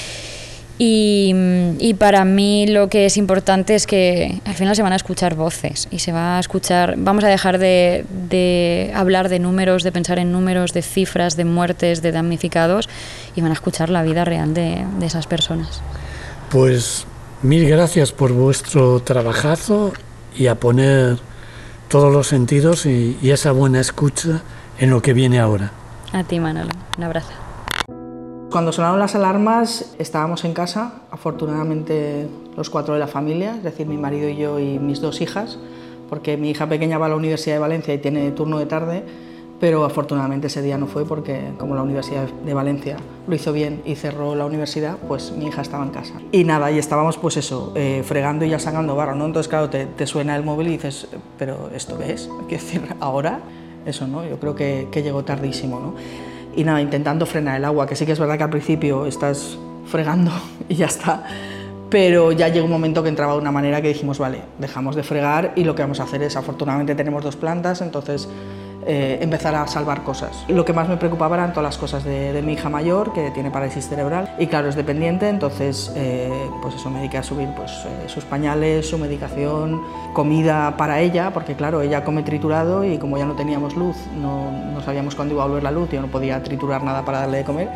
Speaker 5: Y para mí lo que es importante es que al final se van a escuchar voces y se va a escuchar, vamos a dejar de hablar de números, de pensar en números, de cifras, de muertes, de damnificados, y van a escuchar la vida real de esas personas.
Speaker 2: Pues mil gracias por vuestro trabajazo y a poner todos los sentidos y esa buena escucha en lo que viene ahora.
Speaker 5: A ti, Manolo, un abrazo.
Speaker 6: Cuando sonaron las alarmas estábamos en casa, afortunadamente los 4 de la familia, es decir, mi marido y yo y mis 2 hijas, porque mi hija pequeña va a la Universidad de Valencia y tiene turno de tarde, pero afortunadamente ese día no fue porque como la Universidad de Valencia lo hizo bien y cerró la universidad, pues mi hija estaba en casa. Y nada, y estábamos pues eso, fregando y ya sacando barro, ¿no? Entonces claro, te suena el móvil y dices, ¿pero esto qué es? Quiero decir, ahora, eso, ¿no? Yo creo que llegó tardísimo, ¿no? Y nada, intentando frenar el agua, que sí que es verdad que al principio estás fregando y ya está, pero ya llegó un momento que entraba de una manera que dijimos, vale, dejamos de fregar y lo que vamos a hacer es, afortunadamente tenemos 2 plantas, entonces empezar a salvar cosas. Lo que más me preocupaba eran todas las cosas de mi hija mayor, que tiene parálisis cerebral y claro, es dependiente, entonces pues eso, me dediqué a subir pues, sus pañales, su medicación, comida para ella, porque claro, ella come triturado y como ya no teníamos luz, no sabíamos cuándo iba a volver la luz, yo no podía triturar nada para darle de comer.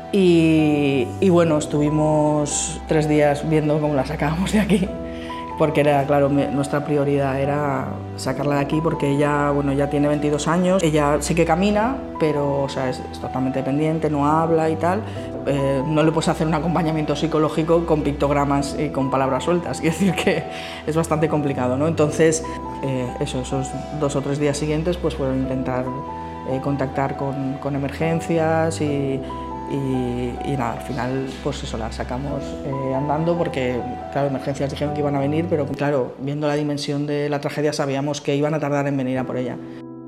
Speaker 6: Y bueno, estuvimos 3 días viendo cómo la sacábamos de aquí, porque era, claro, nuestra prioridad era sacarla de aquí porque ella, bueno, ya tiene 22 años, ella sí que camina, pero o sea, es totalmente dependiente, no habla y tal. No le puedes hacer un acompañamiento psicológico con pictogramas y con palabras sueltas, quiero decir que es bastante complicado, ¿no? Entonces, esos 2 o 3 días siguientes pues fueron intentar contactar con emergencias y nada, al final pues eso, la sacamos andando porque, claro, emergencias dijeron que iban a venir, pero claro, viendo la dimensión de la tragedia sabíamos que iban a tardar en venir a por ella.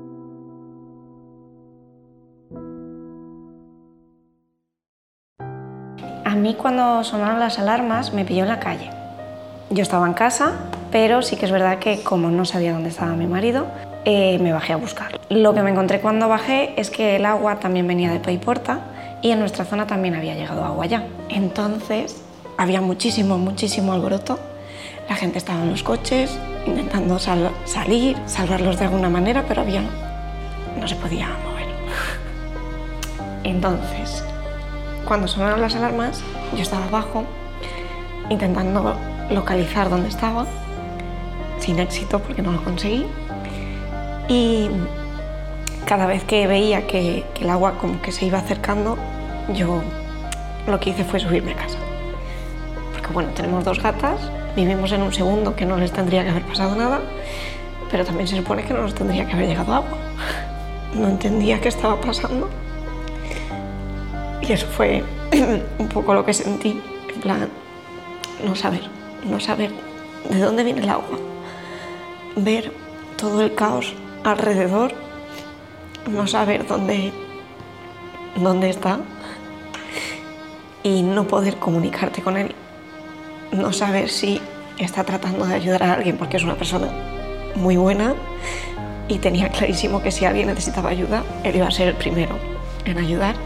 Speaker 7: A mí cuando sonaron las alarmas me pilló en la calle. Yo estaba en casa, pero sí que es verdad que como no sabía dónde estaba mi marido, me bajé a buscar. Lo que me encontré cuando bajé es que el agua también venía de Paiporta y en nuestra zona también había llegado agua ya. Entonces había muchísimo alboroto. La gente estaba en los coches intentando salir, salvarlos de alguna manera, pero había no se podía mover. Entonces, cuando sonaron las alarmas, yo estaba abajo intentando localizar dónde estaba, sin éxito porque no lo conseguí. Y cada vez que veía que el agua como que se iba acercando, yo lo que hice fue subirme a casa. Porque bueno, tenemos 2 gatas, vivimos en un segundo que no les tendría que haber pasado nada, pero también se supone que no nos tendría que haber llegado agua. No entendía qué estaba pasando. Y eso fue un poco lo que sentí, en plan, no saber de dónde viene el agua, ver todo el caos alrededor, no saber dónde está y no poder comunicarte con él, no saber si está tratando de ayudar a alguien porque es una persona muy buena y tenía clarísimo que si alguien necesitaba ayuda, él iba a ser el primero en ayudar.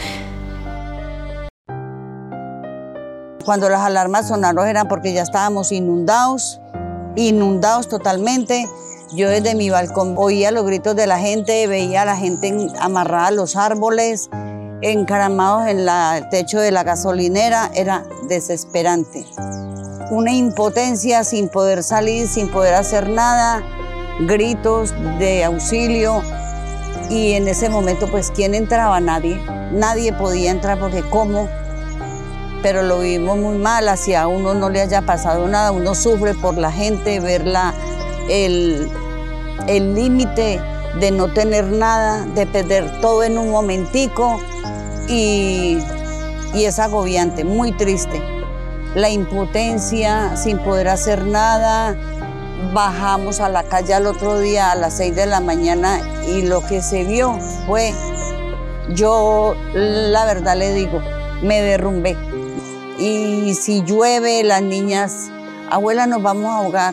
Speaker 8: Cuando las alarmas sonaron era porque ya estábamos inundados totalmente. Yo desde mi balcón oía los gritos de la gente, veía a la gente amarrada a los árboles, encaramados en el techo de la gasolinera, era desesperante. Una impotencia sin poder salir, sin poder hacer nada, gritos de auxilio. Y en ese momento, pues, ¿quién entraba? Nadie podía entrar porque ¿cómo? Pero lo vivimos muy mal, hacia a uno no le haya pasado nada, uno sufre por la gente, ver el límite de no tener nada, de perder todo en un momentico y es agobiante, muy triste. La impotencia, sin poder hacer nada. Bajamos a la calle al otro día a las 6 de la mañana y lo que se vio fue, yo la verdad le digo, me derrumbé. Y si llueve, las niñas, abuela, nos vamos a ahogar.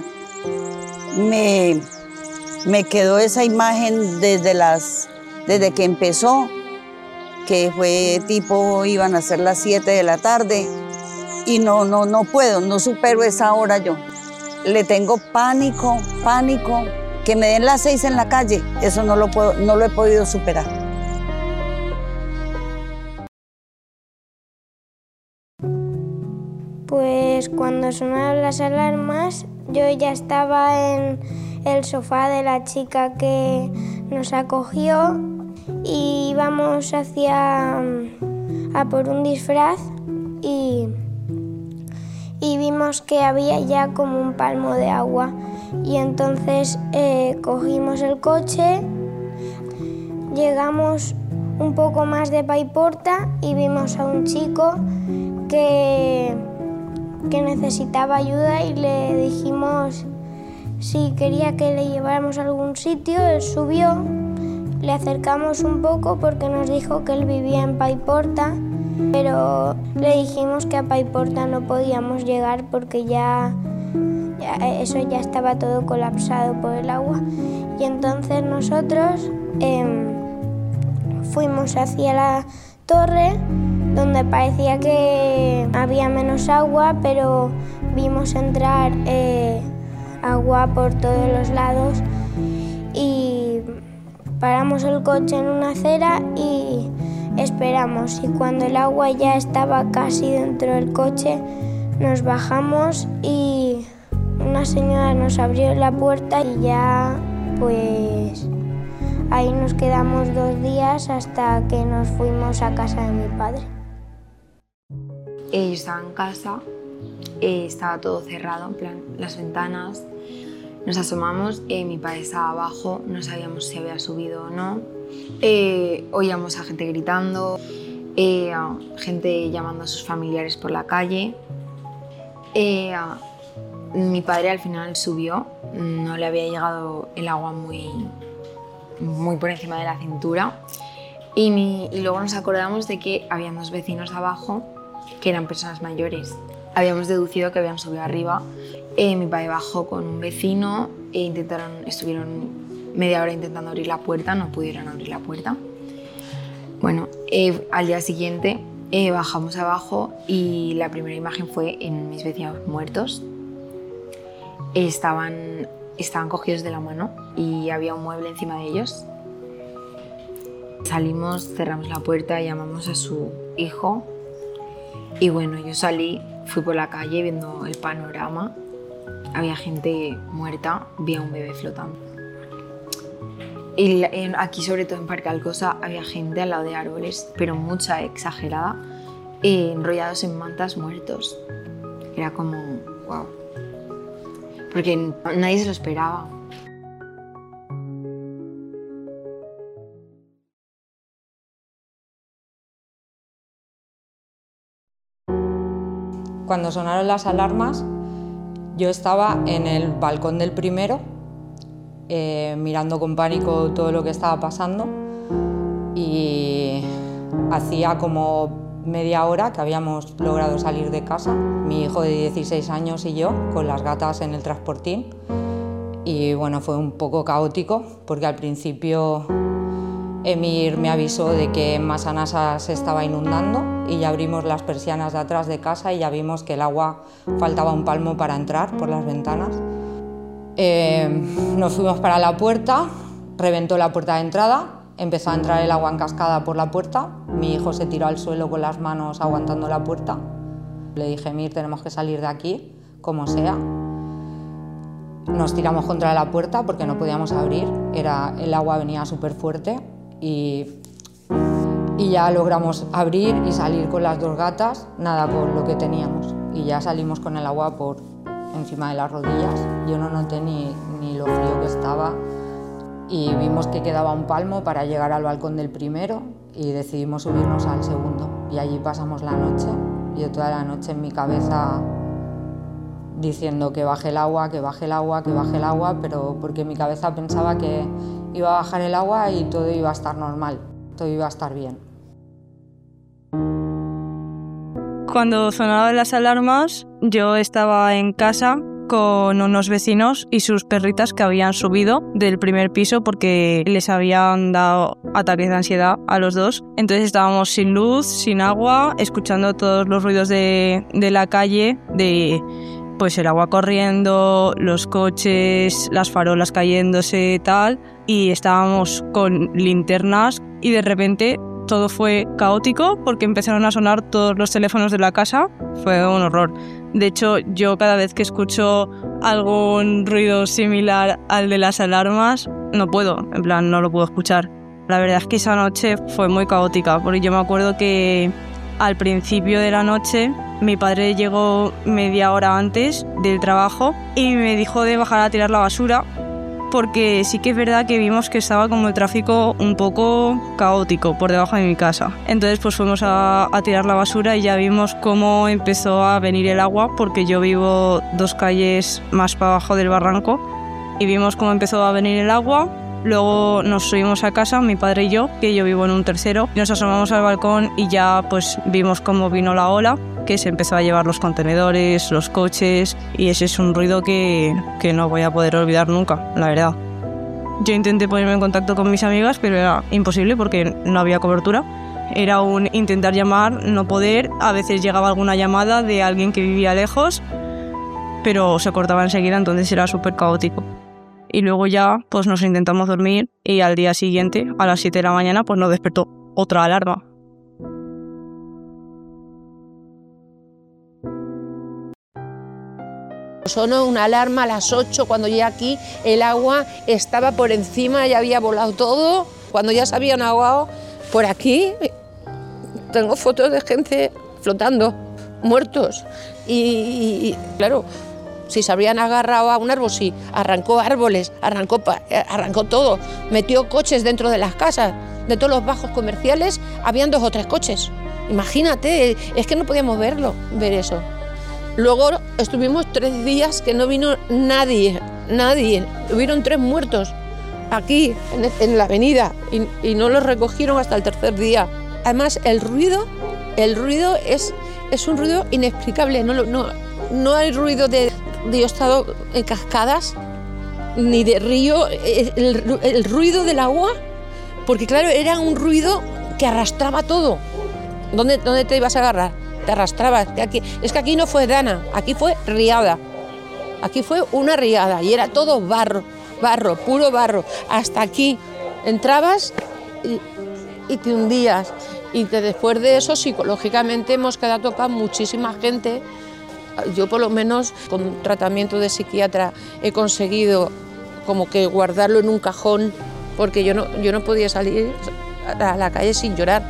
Speaker 8: Me quedó esa imagen desde que empezó, que fue tipo, iban a ser las 7 de la tarde, y no puedo, no supero esa hora yo. Le tengo pánico, que me den las 6 en la calle, eso no lo he podido superar.
Speaker 9: Pues cuando sonaron las alarmas, yo ya estaba en el sofá de la chica que nos acogió y íbamos a por un disfraz y vimos que había ya como un palmo de agua y entonces cogimos el coche, llegamos un poco más de Paiporta y vimos a un chico que necesitaba ayuda y le dijimos si quería que le lleváramos a algún sitio. Él subió, le acercamos un poco porque nos dijo que él vivía en Paiporta, pero le dijimos que a Paiporta no podíamos llegar porque ya eso ya estaba todo colapsado por el agua. Y entonces nosotros fuimos hacia la torre, donde parecía que había menos agua, pero vimos entrar agua por todos los lados y paramos el coche en una acera y esperamos. Y cuando el agua ya estaba casi dentro del coche, nos bajamos y una señora nos abrió la puerta y ya pues ahí nos quedamos 2 días hasta que nos fuimos a casa de mi padre.
Speaker 10: Yo estaba en casa, estaba todo cerrado, en plan, las ventanas. Nos asomamos, mi padre estaba abajo, no sabíamos si había subido o no. Oíamos a gente gritando, gente llamando a sus familiares por la calle. Mi padre al final subió, no le había llegado el agua muy por encima de la cintura. Y luego nos acordamos de que había 2 vecinos abajo que eran personas mayores. Habíamos deducido que habían subido arriba. Mi padre bajó con un vecino estuvieron media hora intentando abrir la puerta, no pudieron abrir la puerta. Bueno, al día siguiente bajamos abajo y la primera imagen fue en mis vecinos muertos. Estaban cogidos de la mano y había un mueble encima de ellos. Salimos, cerramos la puerta, llamamos a su hijo y bueno, yo salí, fui por la calle viendo el panorama. Había gente muerta, vi a un bebé flotando. Y aquí, sobre todo en Parque Alcosa, había gente al lado de árboles, pero mucha, exagerada, enrollados en mantas muertos. Era como, wow. Porque nadie se lo esperaba.
Speaker 11: Cuando sonaron las alarmas, yo estaba en el balcón del primero, mirando con pánico todo lo que estaba pasando, y hacía como media hora que habíamos logrado salir de casa, mi hijo de 16 años y yo, con las gatas en el transportín. Y bueno, fue un poco caótico porque al principio Emir me avisó de que Massanassa se estaba inundando y ya abrimos las persianas de atrás de casa y ya vimos que el agua faltaba un palmo para entrar por las ventanas. Nos fuimos para la puerta, reventó la puerta de entrada, empezó a entrar el agua en cascada por la puerta, mi hijo se tiró al suelo con las manos aguantando la puerta. Le dije, Emir, tenemos que salir de aquí, como sea. Nos tiramos contra la puerta porque no podíamos abrir, el agua venía súper fuerte y ya logramos abrir y salir con las dos gatas, nada, con lo que teníamos. Y ya salimos con el agua por encima de las rodillas. Yo no noté ni lo frío que estaba y vimos que quedaba un palmo para llegar al balcón del primero y decidimos subirnos al segundo. Y allí pasamos la noche, yo toda la noche en mi cabeza diciendo que baje el agua, que baje el agua, que baje el agua, pero porque mi cabeza pensaba que iba a bajar el agua y todo iba a estar normal, todo iba a estar bien.
Speaker 12: Cuando sonaban las alarmas, yo estaba en casa con unos vecinos y sus perritas que habían subido del primer piso porque les habían dado ataques de ansiedad a los dos. Entonces estábamos sin luz, sin agua, escuchando todos los ruidos de la calle, de pues el agua corriendo, los coches, las farolas cayéndose, tal, y estábamos con linternas y de repente todo fue caótico porque empezaron a sonar todos los teléfonos de la casa. Fue un horror. De hecho, yo cada vez que escucho algún ruido similar al de las alarmas, no puedo, en plan, no lo puedo escuchar. La verdad es que esa noche fue muy caótica, porque yo me acuerdo que al principio de la noche mi padre llegó media hora antes del trabajo y me dijo de bajar a tirar la basura, porque sí que es verdad que vimos que estaba como el tráfico un poco caótico por debajo de mi casa. Entonces pues fuimos a tirar la basura y ya vimos cómo empezó a venir el agua, porque yo vivo 2 calles más para abajo del barranco, y vimos cómo empezó a venir el agua. Luego nos subimos a casa, mi padre y yo, que yo vivo en un tercero, nos asomamos al balcón y ya pues vimos cómo vino la ola, que se empezó a llevar los contenedores, los coches, y ese es un ruido que no voy a poder olvidar nunca, la verdad. Yo intenté ponerme en contacto con mis amigas, pero era imposible porque no había cobertura. Era un intentar llamar, no poder, a veces llegaba alguna llamada de alguien que vivía lejos, pero se cortaba enseguida, entonces era súper caótico. Y luego ya pues nos intentamos dormir y al día siguiente, a las 7 de la mañana, pues nos despertó otra alarma.
Speaker 13: Sonó una alarma a las 8, cuando llegué aquí el agua estaba por encima, ya había volado todo. Cuando ya se habían ahogado, por aquí tengo fotos de gente flotando, muertos. Y claro, si se habrían agarrado a un árbol, sí, arrancó árboles, arrancó todo, metió coches dentro de las casas, de todos los bajos comerciales, habían 2 o 3 coches. Imagínate, es que no podíamos ver eso. Luego estuvimos 3 días que no vino nadie, hubieron 3 muertos aquí en la avenida y no los recogieron hasta el 3er día. Además el ruido es un ruido inexplicable, no hay ruido de... Yo he estado en cascadas, ni de río, el ruido del agua, porque claro, era un ruido que arrastraba todo. ¿Dónde te ibas a agarrar? Te arrastrabas. Es que aquí no fue dana, aquí fue riada. Aquí fue una riada y era todo barro, puro barro. Hasta aquí entrabas y te hundías. Y después de eso, psicológicamente, hemos quedado tocada muchísima gente. Yo, por lo menos, con tratamiento de psiquiatra, he conseguido como que guardarlo en un cajón, porque yo no podía salir a la calle sin llorar.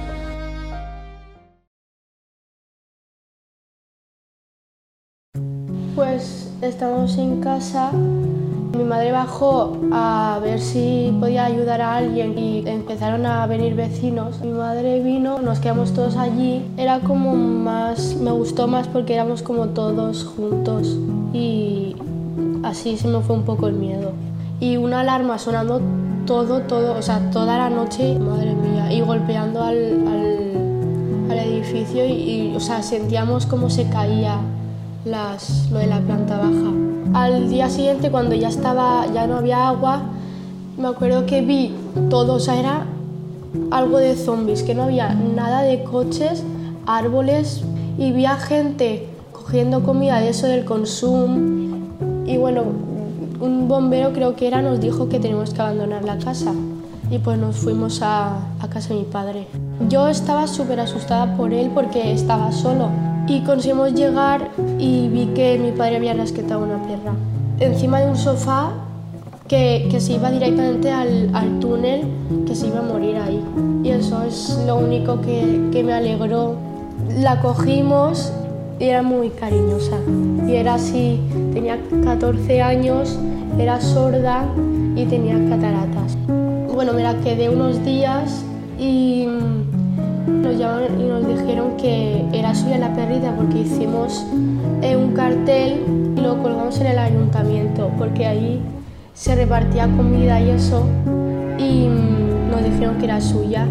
Speaker 9: Pues estamos en casa. Mi madre bajó a ver si podía ayudar a alguien y empezaron a venir vecinos. Mi madre vino, nos quedamos todos allí. Era como más, me gustó más porque éramos como todos juntos y así se me fue un poco el miedo. Y una alarma sonando todo, o sea, toda la noche, madre mía, y golpeando al edificio y o sea, sentíamos cómo se caía lo de la planta baja. Al día siguiente, cuando ya no había agua, me acuerdo que vi todo, o sea, era algo de zombies, que no había nada de coches, árboles, y vi a gente cogiendo comida de eso del consumo. Y bueno, un bombero creo que nos dijo que teníamos que abandonar la casa. Y pues nos fuimos a casa de mi padre. Yo estaba súper asustada por él porque estaba solo. Y conseguimos llegar y vi que mi padre había rescatado una perra encima de un sofá que se iba directamente al túnel, que se iba a morir ahí. Y eso es lo único que me alegró. La cogimos y era muy cariñosa. Y era así, tenía 14 años, era sorda y tenía cataratas. Bueno, me la quedé unos días y nos llamaron y nos dijeron que era suya la perrita porque hicimos un cartel y lo colgamos en el ayuntamiento porque ahí se repartía comida y eso y nos dijeron que era suya.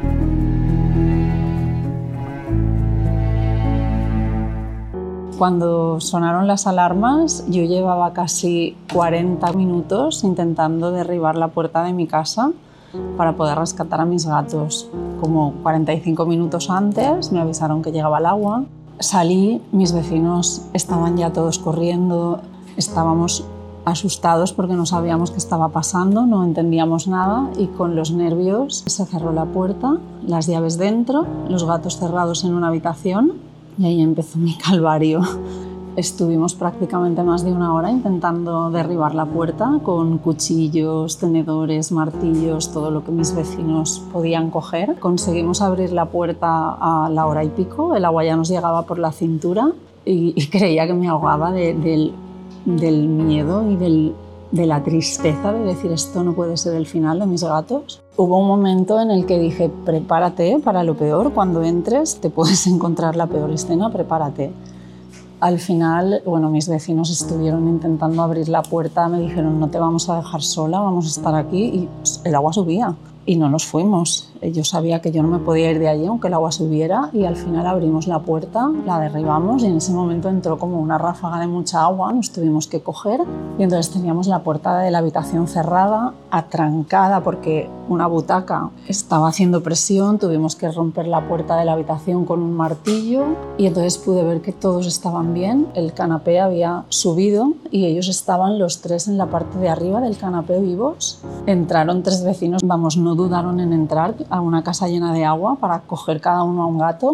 Speaker 14: Cuando sonaron las alarmas, yo llevaba casi 40 minutos intentando derribar la puerta de mi casa para poder rescatar a mis gatos. Como 45 minutos antes me avisaron que llegaba el agua. Salí, mis vecinos estaban ya todos corriendo, estábamos asustados porque no sabíamos qué estaba pasando, no entendíamos nada y con los nervios se cerró la puerta, las llaves dentro, los gatos cerrados en una habitación y ahí empezó mi calvario. Estuvimos prácticamente más de una hora intentando derribar la puerta con cuchillos, tenedores, martillos, todo lo que mis vecinos podían coger. Conseguimos abrir la puerta a la hora y pico, el agua ya nos llegaba por la cintura y creía que me ahogaba del miedo y de la tristeza de decir esto no puede ser el final de mis gatos. Hubo un momento en el que dije prepárate para lo peor, cuando entres te puedes encontrar la peor escena, prepárate. Al final, bueno, mis vecinos estuvieron intentando abrir la puerta, me dijeron no te vamos a dejar sola, vamos a estar aquí y el agua subía y no nos fuimos. Yo sabía que yo no me podía ir de allí aunque el agua subiera y al final abrimos la puerta, la derribamos y en ese momento entró como una ráfaga de mucha agua, nos tuvimos que coger y entonces teníamos la puerta de la habitación cerrada, atrancada porque una butaca estaba haciendo presión, tuvimos que romper la puerta de la habitación con un martillo y entonces pude ver que todos estaban bien, el canapé había subido y ellos estaban los tres en la parte de arriba del canapé vivos. Entraron 3 vecinos, vamos, no dudaron en entrar a una casa llena de agua para coger cada uno a un gato.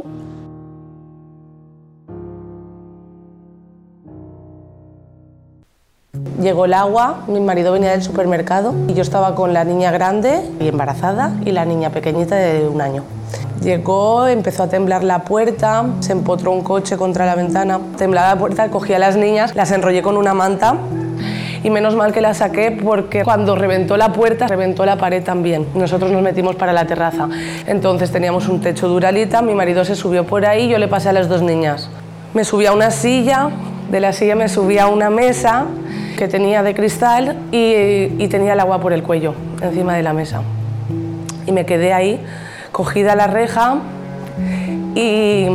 Speaker 15: Llegó el agua, mi marido venía del supermercado y yo estaba con la niña grande y embarazada y la niña pequeñita de 1 año. Llegó, empezó a temblar la puerta, se empotró un coche contra la ventana, temblaba la puerta, cogí a las niñas, las enrollé con una manta y menos mal que la saqué porque cuando reventó la puerta, reventó la pared también. Nosotros nos metimos para la terraza. Entonces teníamos un techo duralita, mi marido se subió por ahí y yo le pasé a las 2 niñas. Me subí a una silla, de la silla me subí a una mesa que tenía de cristal y tenía el agua por el cuello, encima de la mesa. Y me quedé ahí, cogida a la reja y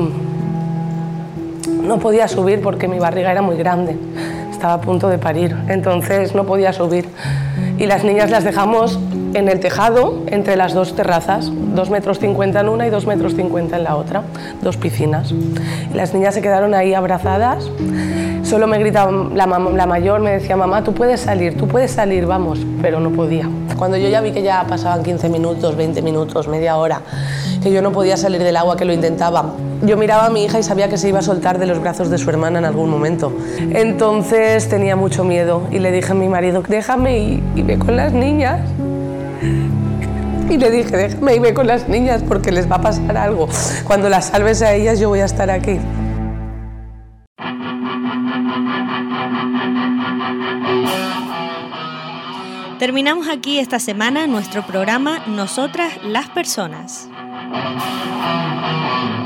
Speaker 15: no podía subir porque mi barriga era muy grande. Estaba a punto de parir, entonces no podía subir. Y las niñas las dejamos en el tejado, entre las 2 terrazas, 2,50 metros en una y 2,50 metros en la otra, 2 piscinas. Y las niñas se quedaron ahí abrazadas, Solo me gritaba la mayor, me decía, mamá, tú puedes salir, vamos, pero no podía. Cuando yo ya vi que ya pasaban 15 minutos, 20 minutos, media hora, que yo no podía salir del agua, que lo intentaba, yo miraba a mi hija y sabía que se iba a soltar de los brazos de su hermana en algún momento. Entonces tenía mucho miedo y le dije a mi marido, déjame y ve con las niñas. Y le dije, déjame y ve con las niñas porque les va a pasar algo. Cuando las salves a ellas, yo voy a estar aquí.
Speaker 1: Terminamos aquí esta semana nuestro programa Nosotras las Personas.